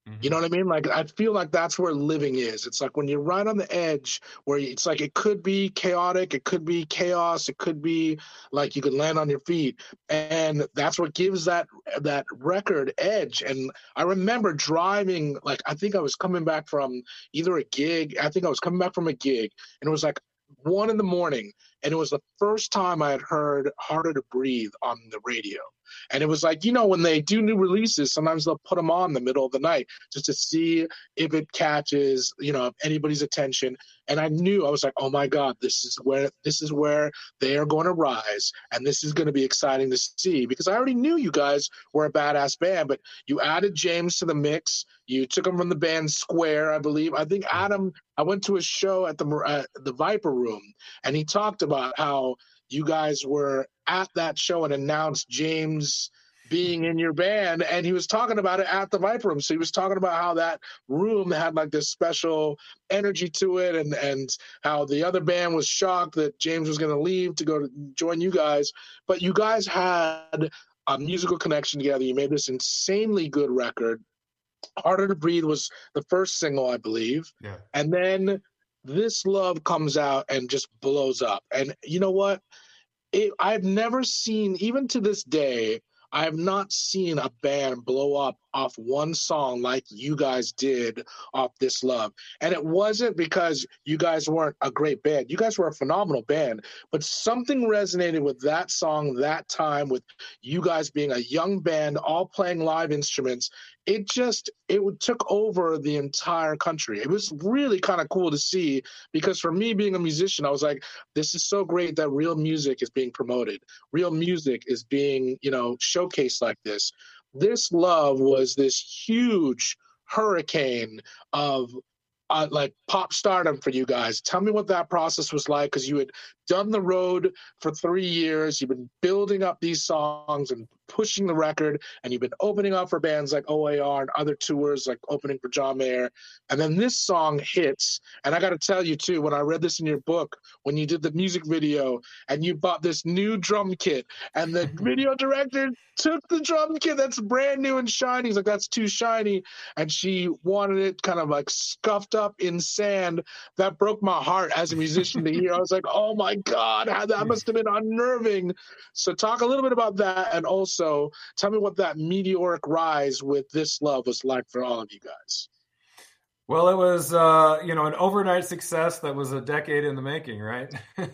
You know what I mean? Like, I feel like that's where living is. It's like when you're right on the edge where it's like it could be chaotic, it could be chaos, it could be like you could land on your feet. And that's what gives that that record edge. And I remember driving, like, I think I was coming back from either a gig. I think I was coming back from a gig, and it was like one in the morning. And it was the first time I had heard Harder to Breathe on the radio. And it was like, you know, when they do new releases, sometimes they'll put them on in the middle of the night just to see if it catches, you know, anybody's attention. And I knew, I was like, oh my God, this is where this is where they are going to rise. And this is going to be exciting to see, because I already knew you guys were a badass band, but you added James to the mix. You took him from the band Square, I believe. I think Adam, I went to a show at the uh, the Viper Room, and he talked about how you guys were at that show and announced James being in your band, and he was talking about it at the Viper Room. So he was talking about how that room had like this special energy to it, and and how the other band was shocked that James was going to leave to go to join you guys. But you guys had a musical connection together. You made this insanely good record. Harder to Breathe was the first single, I believe. Yeah. And then This Love comes out and just blows up. And you know what? It, I've never seen, even to this day, I have not seen a band blow up off one song like you guys did off This Love. And it wasn't because you guys weren't a great band. You guys were a phenomenal band, but something resonated with that song that time, with you guys being a young band, all playing live instruments. It just, it took over the entire country. It was really kind of cool to see, because for me being a musician, I was like, this is so great that real music is being promoted. Real music is being, you know, showcased like this. This Love was this huge hurricane of uh, like pop stardom for you guys. Tell me what that process was like, because you had done the road for three years. You've been building up these songs and pushing the record, and you've been opening up for bands like O A R and other tours, like opening for John Mayer. And then this song hits. And I got to tell you, too, when I read this in your book, when you did the music video and you bought this new drum kit, and the video director took the drum kit that's brand new and shiny. He's like, that's too shiny. And she wanted it kind of like scuffed up in sand. That broke my heart as a musician to hear. I was like, oh my God, how that must have been unnerving. So talk a little bit about that, and also tell me what that meteoric rise with This Love was like for all of you guys. Well, it was, uh, you know, an overnight success that was a decade in the making, right?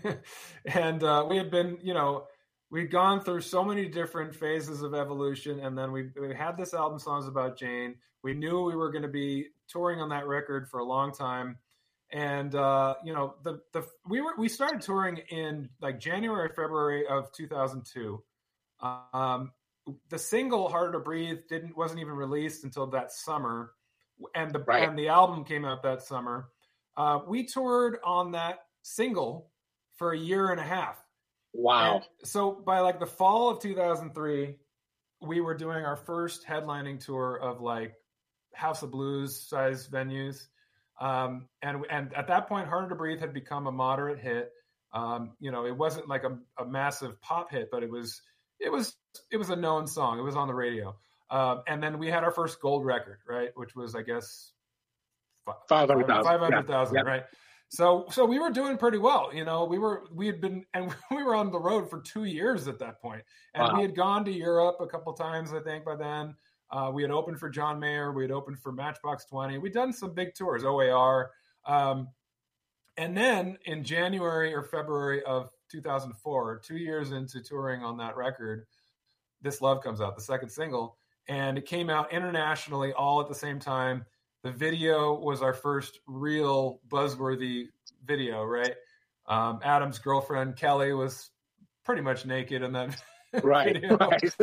and uh, we had been, you know, we'd gone through so many different phases of evolution, and then we, we had this album, Songs About Jane. We knew we were going to be touring on that record for a long time. And, uh, you know, the, the, we were, we started touring in like January, February of two thousand two. Um, the single Harder to Breathe didn't, wasn't even released until that summer. And the, right. and the album came out that summer. Uh, we toured on that single for a year and a half. Wow. And so by like the fall of two thousand three, we were doing our first headlining tour of like House of Blues size venues. Um, and and at that point, Harder to Breathe had become a moderate hit. Um, you know, it wasn't like a, a massive pop hit, but it was it was it was a known song. It was on the radio. Uh, and then we had our first gold record, right, which was, I guess, five hundred thousand. Five hundred thousand, yeah. right? So so we were doing pretty well. You know, we were we had been and we were on the road for two years at that point, and wow. we had gone to Europe a couple times, I think, by then. Uh, we had opened for John Mayer. We had opened for Matchbox twenty. We'd done some big tours, O A R. Um, and then in January or February of two thousand four, two years into touring on that record, This Love comes out, the second single. And it came out internationally all at the same time. The video was our first real buzzworthy video, right? Um, Adam's girlfriend, Kelly, was pretty much naked in that right, video.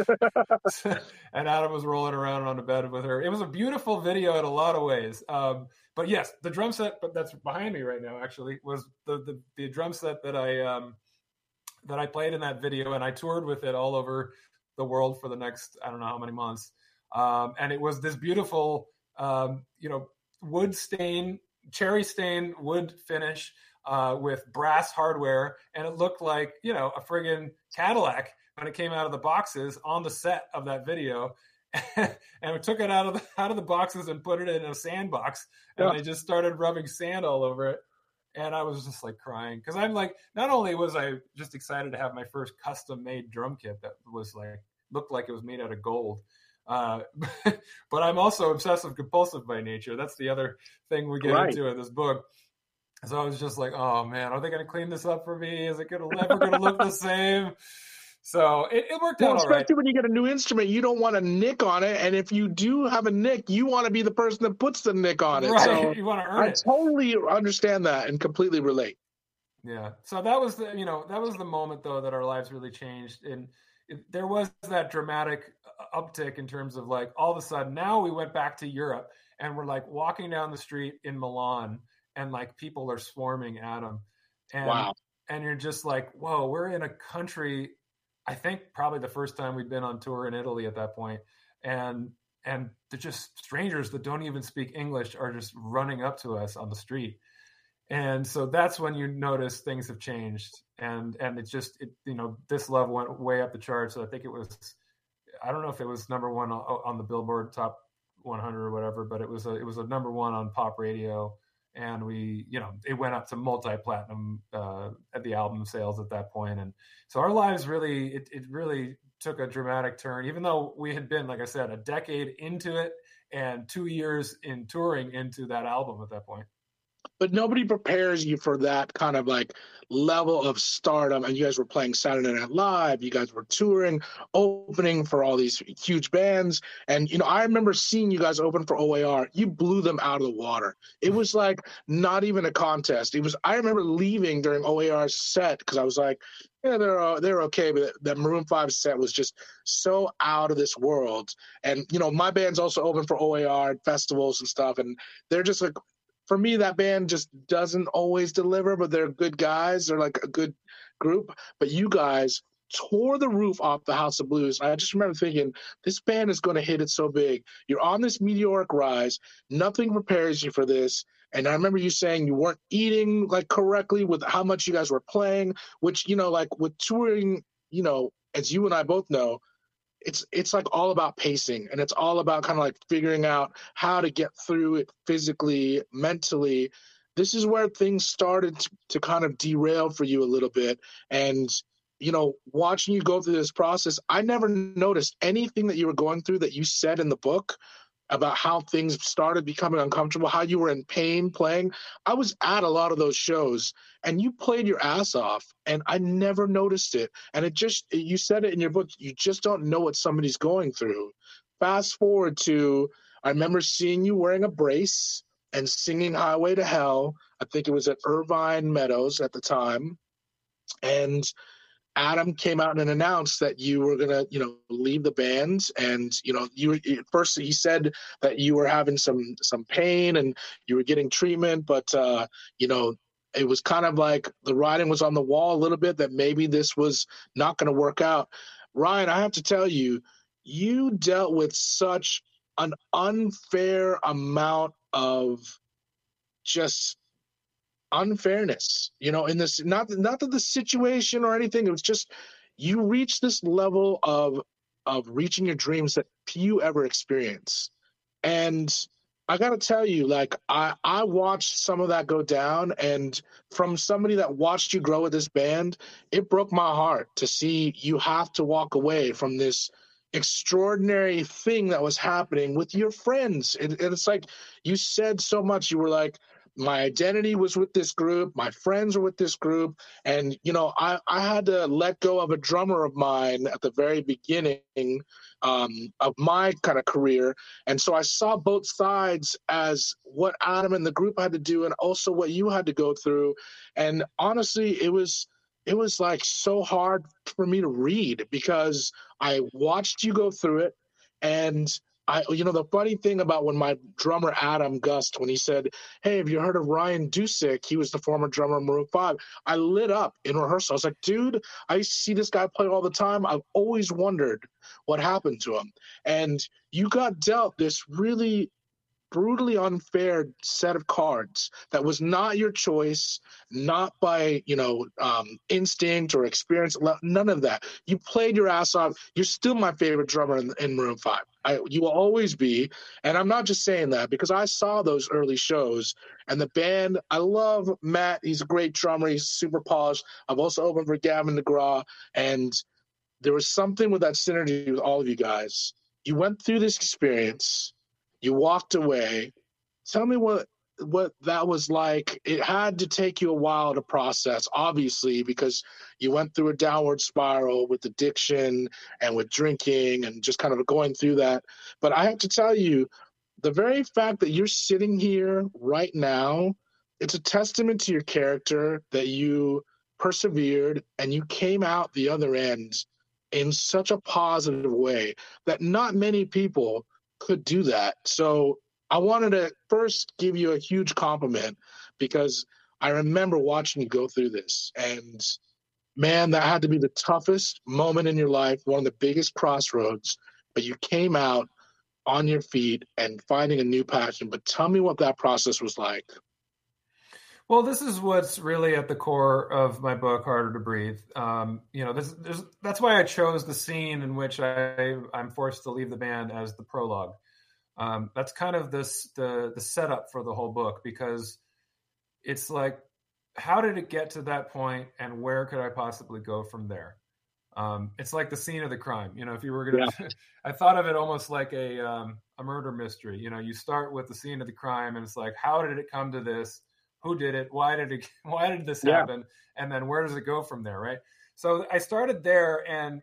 Right. And Adam was rolling around on the bed with her. It was a beautiful video in a lot of ways. Um, but yes, the drum set, but that's behind me right now, actually, was the the, the drum set that I um, that I played in that video, and I toured with it all over the world for the next, I don't know how many months. Um, and it was this beautiful, um, you know, wood stain, cherry stain wood finish uh, with brass hardware. And it looked like, you know, a friggin' Cadillac when it came out of the boxes on the set of that video. and we took it out of the out of the boxes and put it in a sandbox, and Yeah. they just started rubbing sand all over it. And I was just like crying because I'm like, not only was I just excited to have my first custom made drum kit that was like looked like it was made out of gold, uh, but I'm also obsessive compulsive by nature. That's the other thing we get Right. into in this book. So I was just like, oh man, are they going to clean this up for me? Is it going to ever going to look the same? So it, it worked Well, out all right. especially when you get a new instrument, you don't want a nick on it, and if you do have a nick, you want to be the person that puts the nick on it. Right, So you want to earn I it. totally understand that and completely relate. Yeah. So that was the, you know, that was the moment though that our lives really changed. And it, there was that dramatic uptick in terms of like, all of a sudden now we went back to Europe and we're like walking down the street in Milan and like people are swarming at them. And, Wow. and you're just like, whoa, we're in a country, I think probably the first time we'd been on tour in Italy at that point. And, and they're just strangers that don't even speak English are just running up to us on the street. And so that's when you notice things have changed. And, and it's just, it, you know, this love went way up the charts. So I think it was, I don't know if it was number one on, on the Billboard Top one hundred or whatever, but it was a, it was a number one on pop radio. And we, you know, it went up to multi-platinum uh, at the album sales at that point. And so our lives really, it, it really took a dramatic turn, even though we had been, like I said, a decade into it and two years in touring into that album at that point. But nobody prepares you for that kind of like level of stardom. And you guys were playing Saturday Night Live. You guys were touring, opening for all these huge bands. And, you know, I remember seeing you guys open for O A R. You blew them out of the water. It was like not even a contest. It was, I remember leaving during O A R's set because I was like, yeah, they're, uh, they're okay. But that Maroon five set was just so out of this world. And, you know, my band's also open for O A R festivals and stuff. And they're just like, for me, that band just doesn't always deliver, but they're good guys. They're like a good group. But you guys tore the roof off the House of Blues. I just remember thinking, this band is going to hit it so big. You're on this meteoric rise. Nothing prepares you for this. And I remember you saying you weren't eating like correctly with how much you guys were playing, which, you know, like with touring, you know, as you and I both know, it's it's like all about pacing, and it's all about kind of like figuring out how to get through it physically, mentally. This is where things started to, to kind of derail for you a little bit. And, you know, watching you go through this process, I never noticed anything that you were going through that you said in the book about how things started becoming uncomfortable, how you were in pain playing. I was at a lot of those shows and you played your ass off and I never noticed it. And it just, you said it in your book, you just don't know what somebody's going through. Fast forward to, I remember seeing you wearing a brace and singing Highway to Hell. I think it was at Irvine Meadows at the time. And Adam came out and announced that you were going to, you know, leave the band. And, you know, you first he said that you were having some some pain and you were getting treatment. But, uh, you know, it was kind of like the writing was on the wall a little bit that maybe this was not going to work out. Ryan, I have to tell you, you dealt with such an unfair amount of just unfairness, you know, in this, not not that the situation or anything, it was just you reached this level of of reaching your dreams that few ever experience. And I gotta tell you, like I I watched some of that go down, and from somebody that watched you grow with this band, it broke my heart to see you have to walk away from this extraordinary thing that was happening with your friends. And, and it's like you said so much, you were like, my identity was with this group. My friends were with this group. And, you know, I, I had to let go of a drummer of mine at the very beginning um, of my kind of career. And so I saw both sides as what Adam and the group had to do and also what you had to go through. And honestly, it was it was like so hard for me to read because I watched you go through it. And I, you know, the funny thing about when my drummer Adam Gust, when he said, "Hey, have you heard of Ryan Dusick?" He was the former drummer of Maroon five. I lit up in rehearsal. I was like, dude, I see this guy play all the time. I've always wondered what happened to him. And you got dealt this really brutally unfair set of cards that was not your choice, not by, you know, um, instinct or experience, none of that. You played your ass off. You're still my favorite drummer in, in Maroon five. I, you will always be. And I'm not just saying that because I saw those early shows and the band. I love Matt. He's a great drummer. He's super polished. I've also opened for Gavin DeGraw. And there was something with that synergy with all of you guys. You went through this experience. You walked away. Tell me what what that was like. It had to take you a while to process, obviously, because you went through a downward spiral with addiction and with drinking and just kind of going through that. But I have to tell you, the very fact that you're sitting here right now, it's a testament to your character that you persevered and you came out the other end in such a positive way that not many people could do that. So I wanted to first give you a huge compliment because I remember watching you go through this. And man, that had to be the toughest moment in your life, one of the biggest crossroads, but you came out on your feet and finding a new passion. But tell me what that process was like. Well, this is what's really at the core of my book, Harder to Breathe. Um, you know, this, this, that's why I chose the scene in which I, I'm forced to leave the band as the prologue. Um, that's kind of this the the setup for the whole book, because it's like, how did it get to that point, and where could I possibly go from there? Um, it's like the scene of the crime. You know, if you were gonna, yeah. I thought of it almost like a um, a murder mystery. You know, you start with the scene of the crime, and it's like, how did it come to this? Who did it? Why did it? Why did this happen? Yeah. And then where does it go from there, right? So I started there, and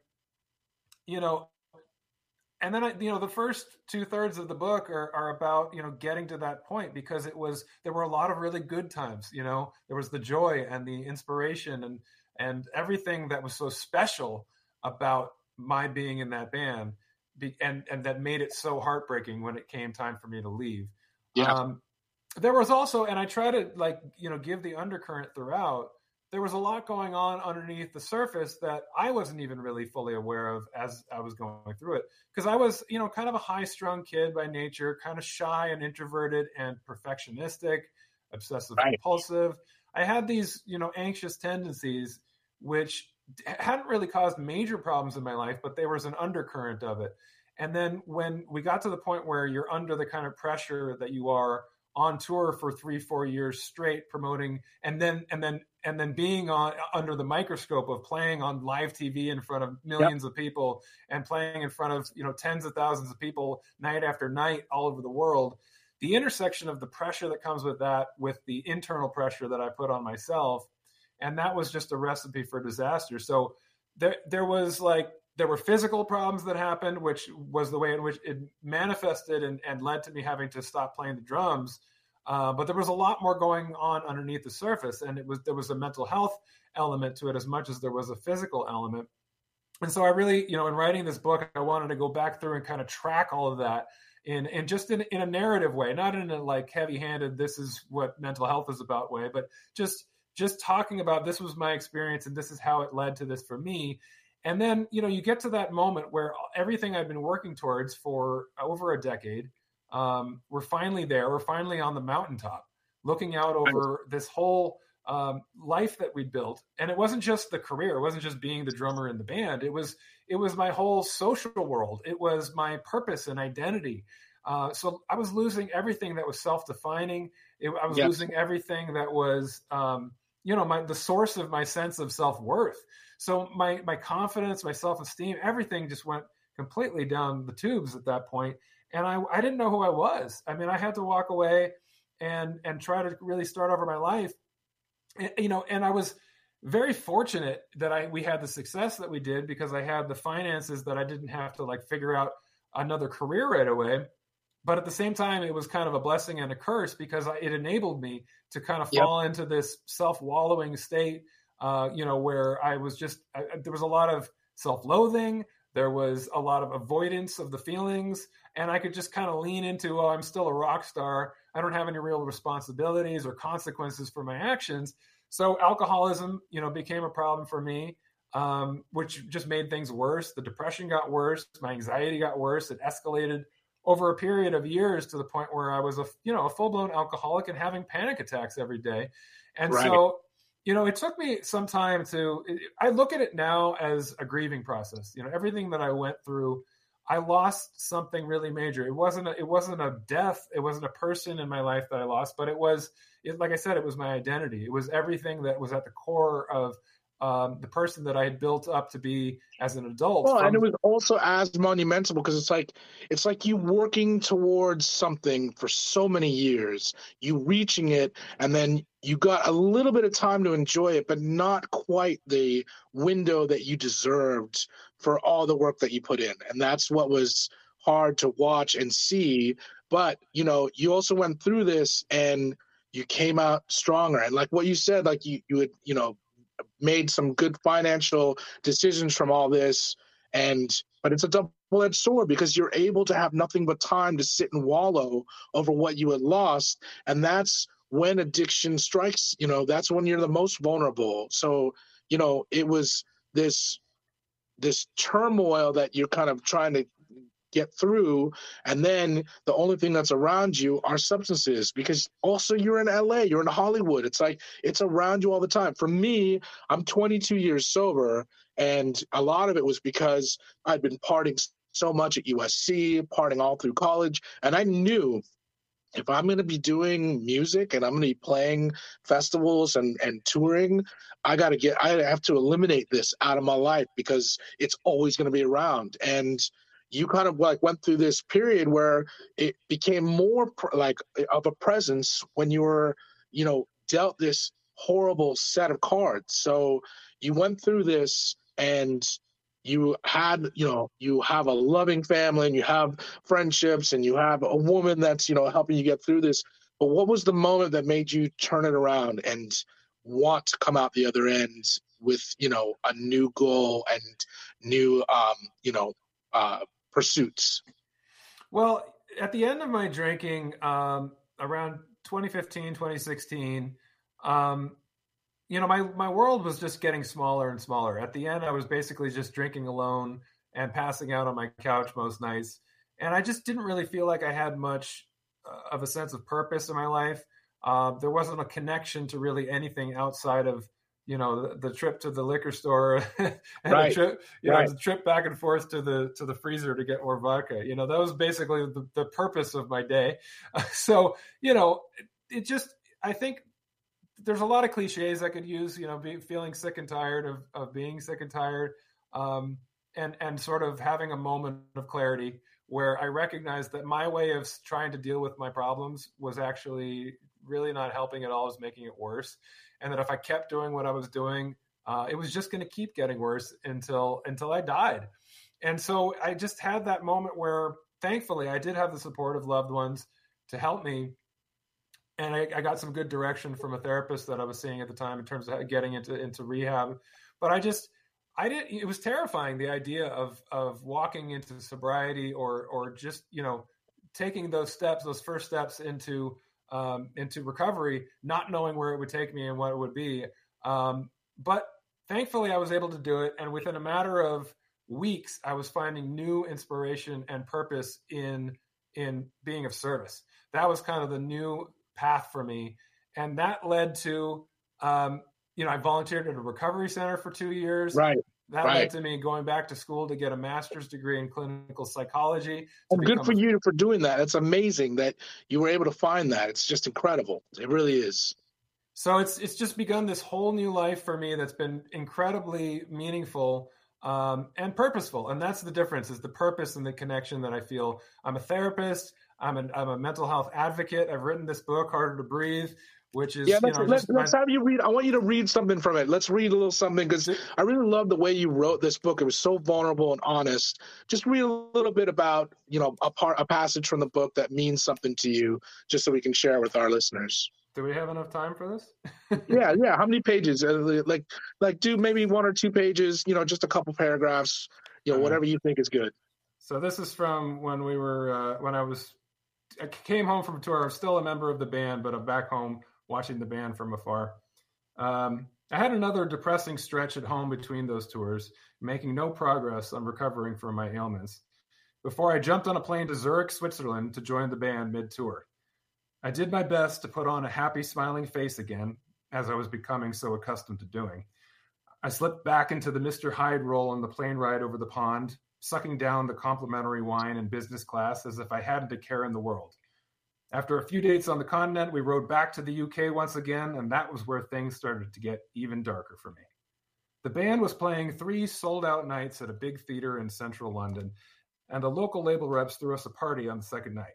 you know, and then I, you know, the first two thirds of the book are, are about you know getting to that point, because it was there were a lot of really good times. You know, there was the joy and the inspiration and and everything that was so special about my being in that band, and and that made it so heartbreaking when it came time for me to leave. Yeah. Um, There was also, and I try to like, you know, give the undercurrent throughout, there was a lot going on underneath the surface that I wasn't even really fully aware of as I was going through it. Because I was, you know, kind of a high-strung kid by nature, kind of shy and introverted and perfectionistic, obsessive right. compulsive. I had these, you know, anxious tendencies, which hadn't really caused major problems in my life, but there was an undercurrent of it. And then when we got to the point where you're under the kind of pressure that you are on tour for three, four years straight, promoting, and then and then and then being on under the microscope of playing on live T V in front of millions yep. of people, and playing in front of you know tens of thousands of people night after night all over the world. The intersection of the pressure that comes with that, with the internal pressure that I put on myself, and that was just a recipe for disaster. So there there was like there were physical problems that happened, which was the way in which it manifested and, and led to me having to stop playing the drums. Uh, but there was a lot more going on underneath the surface, and it was there was a mental health element to it as much as there was a physical element. And so I really, you know, in writing this book, I wanted to go back through and kind of track all of that in, in just in, in a narrative way, not in a like heavy-handed, this is what mental health is about way, but just just talking about this was my experience and this is how it led to this for me. And then, you know, you get to that moment where everything I've been working towards for over a decade, um, we're finally there. We're finally on the mountaintop, looking out over this whole um, life that we'd built. And it wasn't just the career. It wasn't just being the drummer in the band. It was it was my whole social world. It was my purpose and identity. Uh, so I was losing everything that was self-defining. It, I was yes. losing everything that was, um, you know, my the source of my sense of self-worth. So my my confidence, my self-esteem, everything just went completely down the tubes at that point. And I, I didn't know who I was. I mean, I had to walk away and and try to really start over my life. And, you know, and I was very fortunate that I we had the success that we did because I had the finances that I didn't have to like figure out another career right away. But at the same time, it was kind of a blessing and a curse because it enabled me to kind of fall yep. into this self-wallowing state. Uh, you know, where I was just, I, there was a lot of self-loathing. There was a lot of avoidance of the feelings. And I could just kind of lean into, oh, I'm still a rock star. I don't have any real responsibilities or consequences for my actions. So alcoholism, you know, became a problem for me, um, which just made things worse. The depression got worse. My anxiety got worse. It escalated over a period of years to the point where I was a, you know, a full-blown alcoholic and having panic attacks every day. And right. so, you know, it took me some time to, I look at it now as a grieving process. You know, everything that I went through, I lost something really major. It wasn't a, it wasn't a death. It wasn't a person in my life that I lost, but it was, it, like I said, it was my identity. It was everything that was at the core of um, the person that I had built up to be as an adult. Well, from... and it was also as monumental because it's like it's like you working towards something for so many years, you reaching it, and then you got a little bit of time to enjoy it, but not quite the window that you deserved for all the work that you put in. And that's what was hard to watch and see. But, you know, you also went through this and you came out stronger. And like what you said, like you, you had, you know, made some good financial decisions from all this. And, but it's a double-edged sword because you're able to have nothing but time to sit and wallow over what you had lost. And that's when addiction strikes, you know, that's when you're the most vulnerable. So, you know, it was this, this turmoil that you're kind of trying to get through, and then the only thing that's around you are substances, because also you're in L A, you're in Hollywood. It's like it's around you all the time. For me, I'm twenty-two years sober, and a lot of it was because I'd been partying so much at U S C, partying all through college, and I knew if I'm going to be doing music and I'm going to be playing festivals and, and touring, I got to get, I have to eliminate this out of my life because it's always going to be around. And you kind of like went through this period where it became more pr- like of a presence when you were, you know, dealt this horrible set of cards. So you went through this and you had, you know, you have a loving family and you have friendships and you have a woman that's, you know, helping you get through this. But what was the moment that made you turn it around and want to come out the other end with, you know, a new goal and new, um, you know, uh, pursuits? Well, at the end of my drinking, um, around twenty fifteen, twenty sixteen, um, you know, my, my world was just getting smaller and smaller. At the end, I was basically just drinking alone and passing out on my couch most nights. And I just didn't really feel like I had much uh, of a sense of purpose in my life. Uh, there wasn't a connection to really anything outside of, you know, the, the trip to the liquor store and right. the trip, you right. know, the trip back and forth to the to the freezer to get more vodka. You know, that was basically the, the purpose of my day. Uh, so, you know, it, it just, I think there's a lot of cliches I could use, you know, be, feeling sick and tired of, of being sick and tired, um, and, and sort of having a moment of clarity where I recognized that my way of trying to deal with my problems was actually really not helping at all, it was making it worse. And that if I kept doing what I was doing, uh, it was just going to keep getting worse until until I died. And so I just had that moment where, thankfully, I did have the support of loved ones to help me. And I, I got some good direction from a therapist that I was seeing at the time in terms of getting into, into rehab. But I just, I didn't, it was terrifying, the idea of of walking into sobriety or or just, you know, taking those steps, those first steps into um, into recovery, not knowing where it would take me and what it would be. Um, but thankfully I was able to do it. And within a matter of weeks, I was finding new inspiration and purpose in, in being of service. That was kind of the new path for me. And that led to, um, you know, I volunteered at a recovery center for two years. Right. That right. led to me going back to school to get a master's degree in clinical psychology. And good for a... you for doing that. It's amazing that you were able to find that. It's just incredible. It really is. So it's it's just begun this whole new life for me that's been incredibly meaningful um, and purposeful. And that's the difference, is the purpose and the connection that I feel. I'm a therapist. I'm, an, I'm a mental health advocate. I've written this book, Harder to Breathe, which is, yeah, let's, you know, let's, just let's my... have you read. I want you to read something from it. Let's read a little something, because I really love the way you wrote this book. It was so vulnerable and honest. Just read a little bit about, you know, a part, a passage from the book that means something to you, just so we can share with our listeners. Do we have enough time for this? yeah, yeah. How many pages? Uh, like, like, do maybe one or two pages. You know, just a couple paragraphs. You know, uh, whatever you think is good. So this is from when we were uh, when I was I came home from a tour. I'm still a member of the band, but I'm back home watching the band from afar. Um, I had another depressing stretch at home between those tours, making no progress on recovering from my ailments. before I jumped on a plane to Zurich, Switzerland to join the band mid-tour. I did my best to put on a happy, smiling face again, as I was becoming so accustomed to doing. I slipped back into the Mister Hyde role on the plane ride over the pond, sucking down the complimentary wine in business class as if I hadn't a care in the world. After a few dates on the continent, we rode back to the U K once again, and that was where things started to get even darker for me. The band was playing three sold-out nights at a big theater in central London, and the local label reps threw us a party on the second night.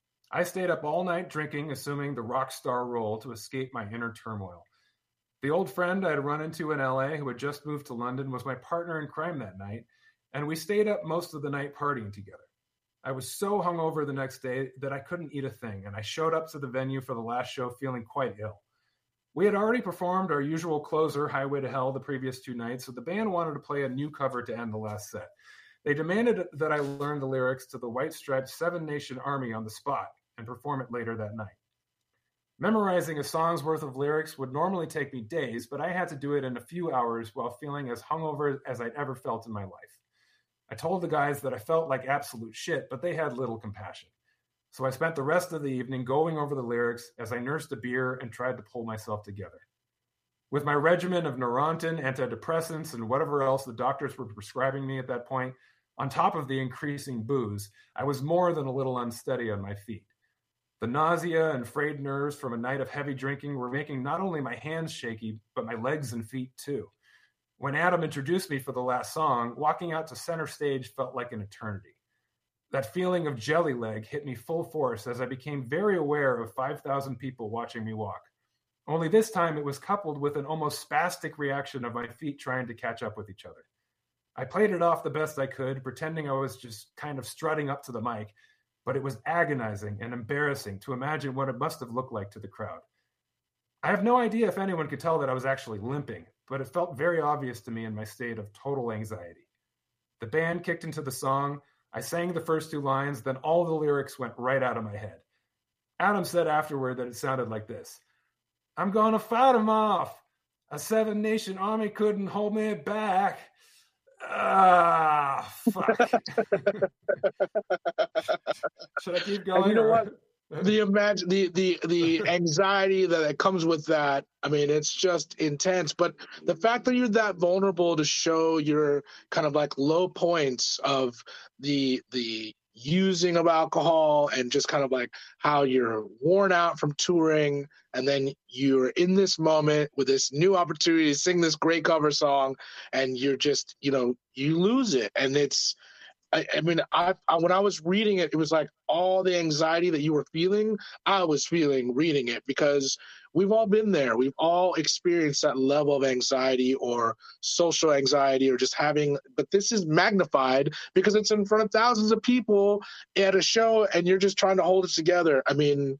I stayed up all night drinking, assuming the rock star role to escape my inner turmoil. The old friend I had run into in L A who had just moved to London was my partner in crime that night, and we stayed up most of the night partying together. I was so hungover the next day that I couldn't eat a thing, and I showed up to the venue for the last show feeling quite ill. We had already performed our usual closer, Highway to Hell, the previous two nights, so the band wanted to play a new cover to end the last set. They demanded that I learn the lyrics to the White Stripes' Seven Nation Army on the spot and perform it later that night. Memorizing a song's worth of lyrics would normally take me days, but I had to do it in a few hours while feeling as hungover as I'd ever felt in my life. I told the guys that I felt like absolute shit, but they had little compassion. So I spent the rest of the evening going over the lyrics as I nursed a beer and tried to pull myself together. With my regimen of Neurontin, antidepressants, and whatever else the doctors were prescribing me at that point, on top of the increasing booze, I was more than a little unsteady on my feet. The nausea and frayed nerves from a night of heavy drinking were making not only my hands shaky, but my legs and feet too. When Adam introduced me for the last song, walking out to center stage felt like an eternity. That feeling of jelly leg hit me full force as I became very aware of five thousand people watching me walk. Only this time it was coupled with an almost spastic reaction of my feet trying to catch up with each other. I played it off the best I could, pretending I was just kind of strutting up to the mic, but it was agonizing and embarrassing to imagine what it must have looked like to the crowd. I have no idea if anyone could tell that I was actually limping, but it felt very obvious to me in my state of total anxiety. The band kicked into the song. I sang the first two lines, then all the lyrics went right out of my head. Adam said afterward that it sounded like this. I'm gonna fight 'em off. A seven nation army couldn't hold me back. Ah, fuck. Should I keep going? And you know or... what? The imagine the the the anxiety that comes with that. I mean, it's just intense. But the fact that you're that vulnerable to show your kind of like low points of the the using of alcohol and just kind of like how you're worn out from touring, and then you're in this moment with this new opportunity to sing this great cover song, and you're just, you know, you lose it. And it's, I, I mean, I, I when I was reading it, it was like all the anxiety that you were feeling, I was feeling reading it, because we've all been there. We've all experienced that level of anxiety or social anxiety or just having, but this is magnified because it's in front of thousands of people at a show and you're just trying to hold it together. I mean,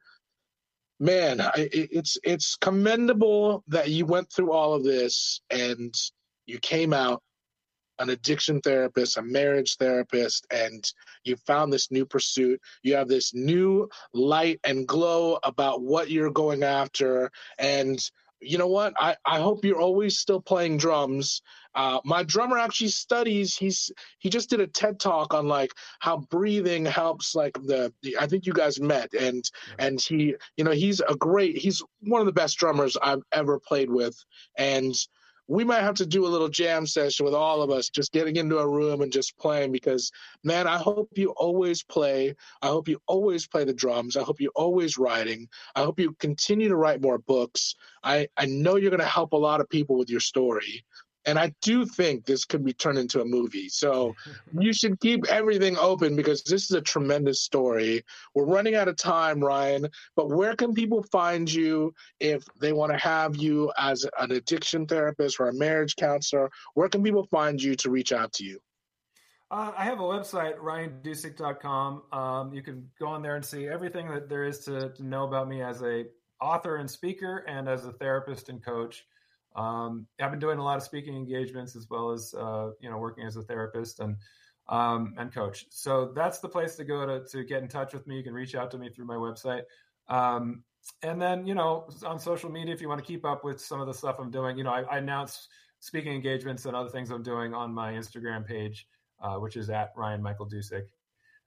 man, I, it's it's commendable that you went through all of this and you came out an addiction therapist, a marriage therapist, and you found this new pursuit. You have this new light and glow about what you're going after. And you know what? I, I hope you're always still playing drums. Uh, my drummer actually studies, he's he just did a TED talk on like how breathing helps, like the, the I think you guys met, and yeah. and he, you know, he's a great, he's one of the best drummers I've ever played with. And we might have to do a little jam session with all of us, just getting into a room and just playing, because, man, I hope you always play. I hope you always play the drums. I hope you're always writing. I hope you continue to write more books. I, I know you're going to help a lot of people with your story. And I do think this could be turned into a movie. So you should keep everything open, because this is a tremendous story. We're running out of time, Ryan, but where can people find you if they want to have you as an addiction therapist or a marriage counselor? Where can people find you to reach out to you? Uh, I have a website, ryan dusick dot com. Um, you can go on there and see everything that there is to, to know about me as a author and speaker and as a therapist and coach. Um, I've been doing a lot of speaking engagements as well as, uh, you know, working as a therapist and, um, and coach. So that's the place to go to, to get in touch with me. You can reach out to me through my website. Um, and then, you know, on social media, if you want to keep up with some of the stuff I'm doing, you know, I, I announce speaking engagements and other things I'm doing on my Instagram page, uh, which is at Ryan Michael Dusick.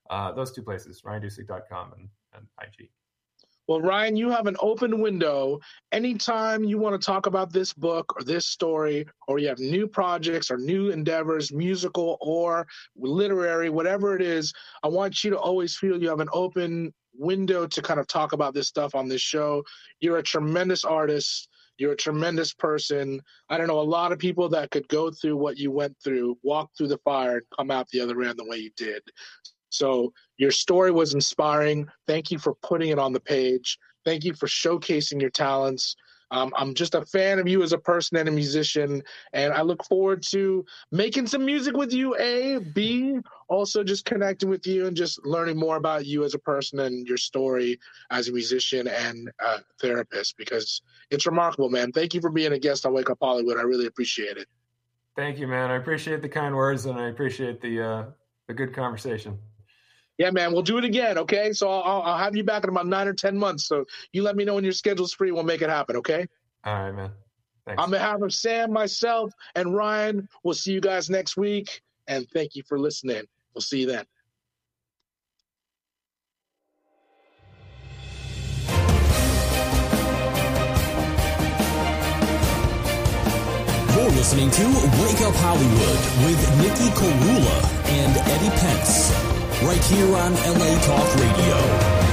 uh, those two places, ryan dusick dot com and, and I G. Well, Ryan, you have an open window. Anytime you want to talk about this book or this story, or you have new projects or new endeavors, musical or literary, whatever it is, I want you to always feel you have an open window to kind of talk about this stuff on this show. You're a tremendous artist. You're a tremendous person. I don't know, a lot of people that could go through what you went through, walk through the fire, and come out the other end the way you did. So your story was inspiring. Thank you for putting it on the page. Thank you for showcasing your talents. Um, I'm just a fan of you as a person and a musician, and I look forward to making some music with you, A. B, also just connecting with you and just learning more about you as a person and your story as a musician and a therapist, because it's remarkable, man. Thank you for being a guest on Wake Up Hollywood. I really appreciate it. Thank you, man. I appreciate the kind words, and I appreciate the uh, the good conversation. Yeah, man, we'll do it again, okay? So I'll, I'll have you back in about nine or ten months. So you let me know when your schedule's free. We'll make it happen, okay? All right, man. Thanks. On behalf of Sam, myself, and Ryan, we'll see you guys next week. And thank you for listening. We'll see you then. You're listening to Wake Up Hollywood with Nikki Korula and Eddie Pence, right here on L A Talk Radio.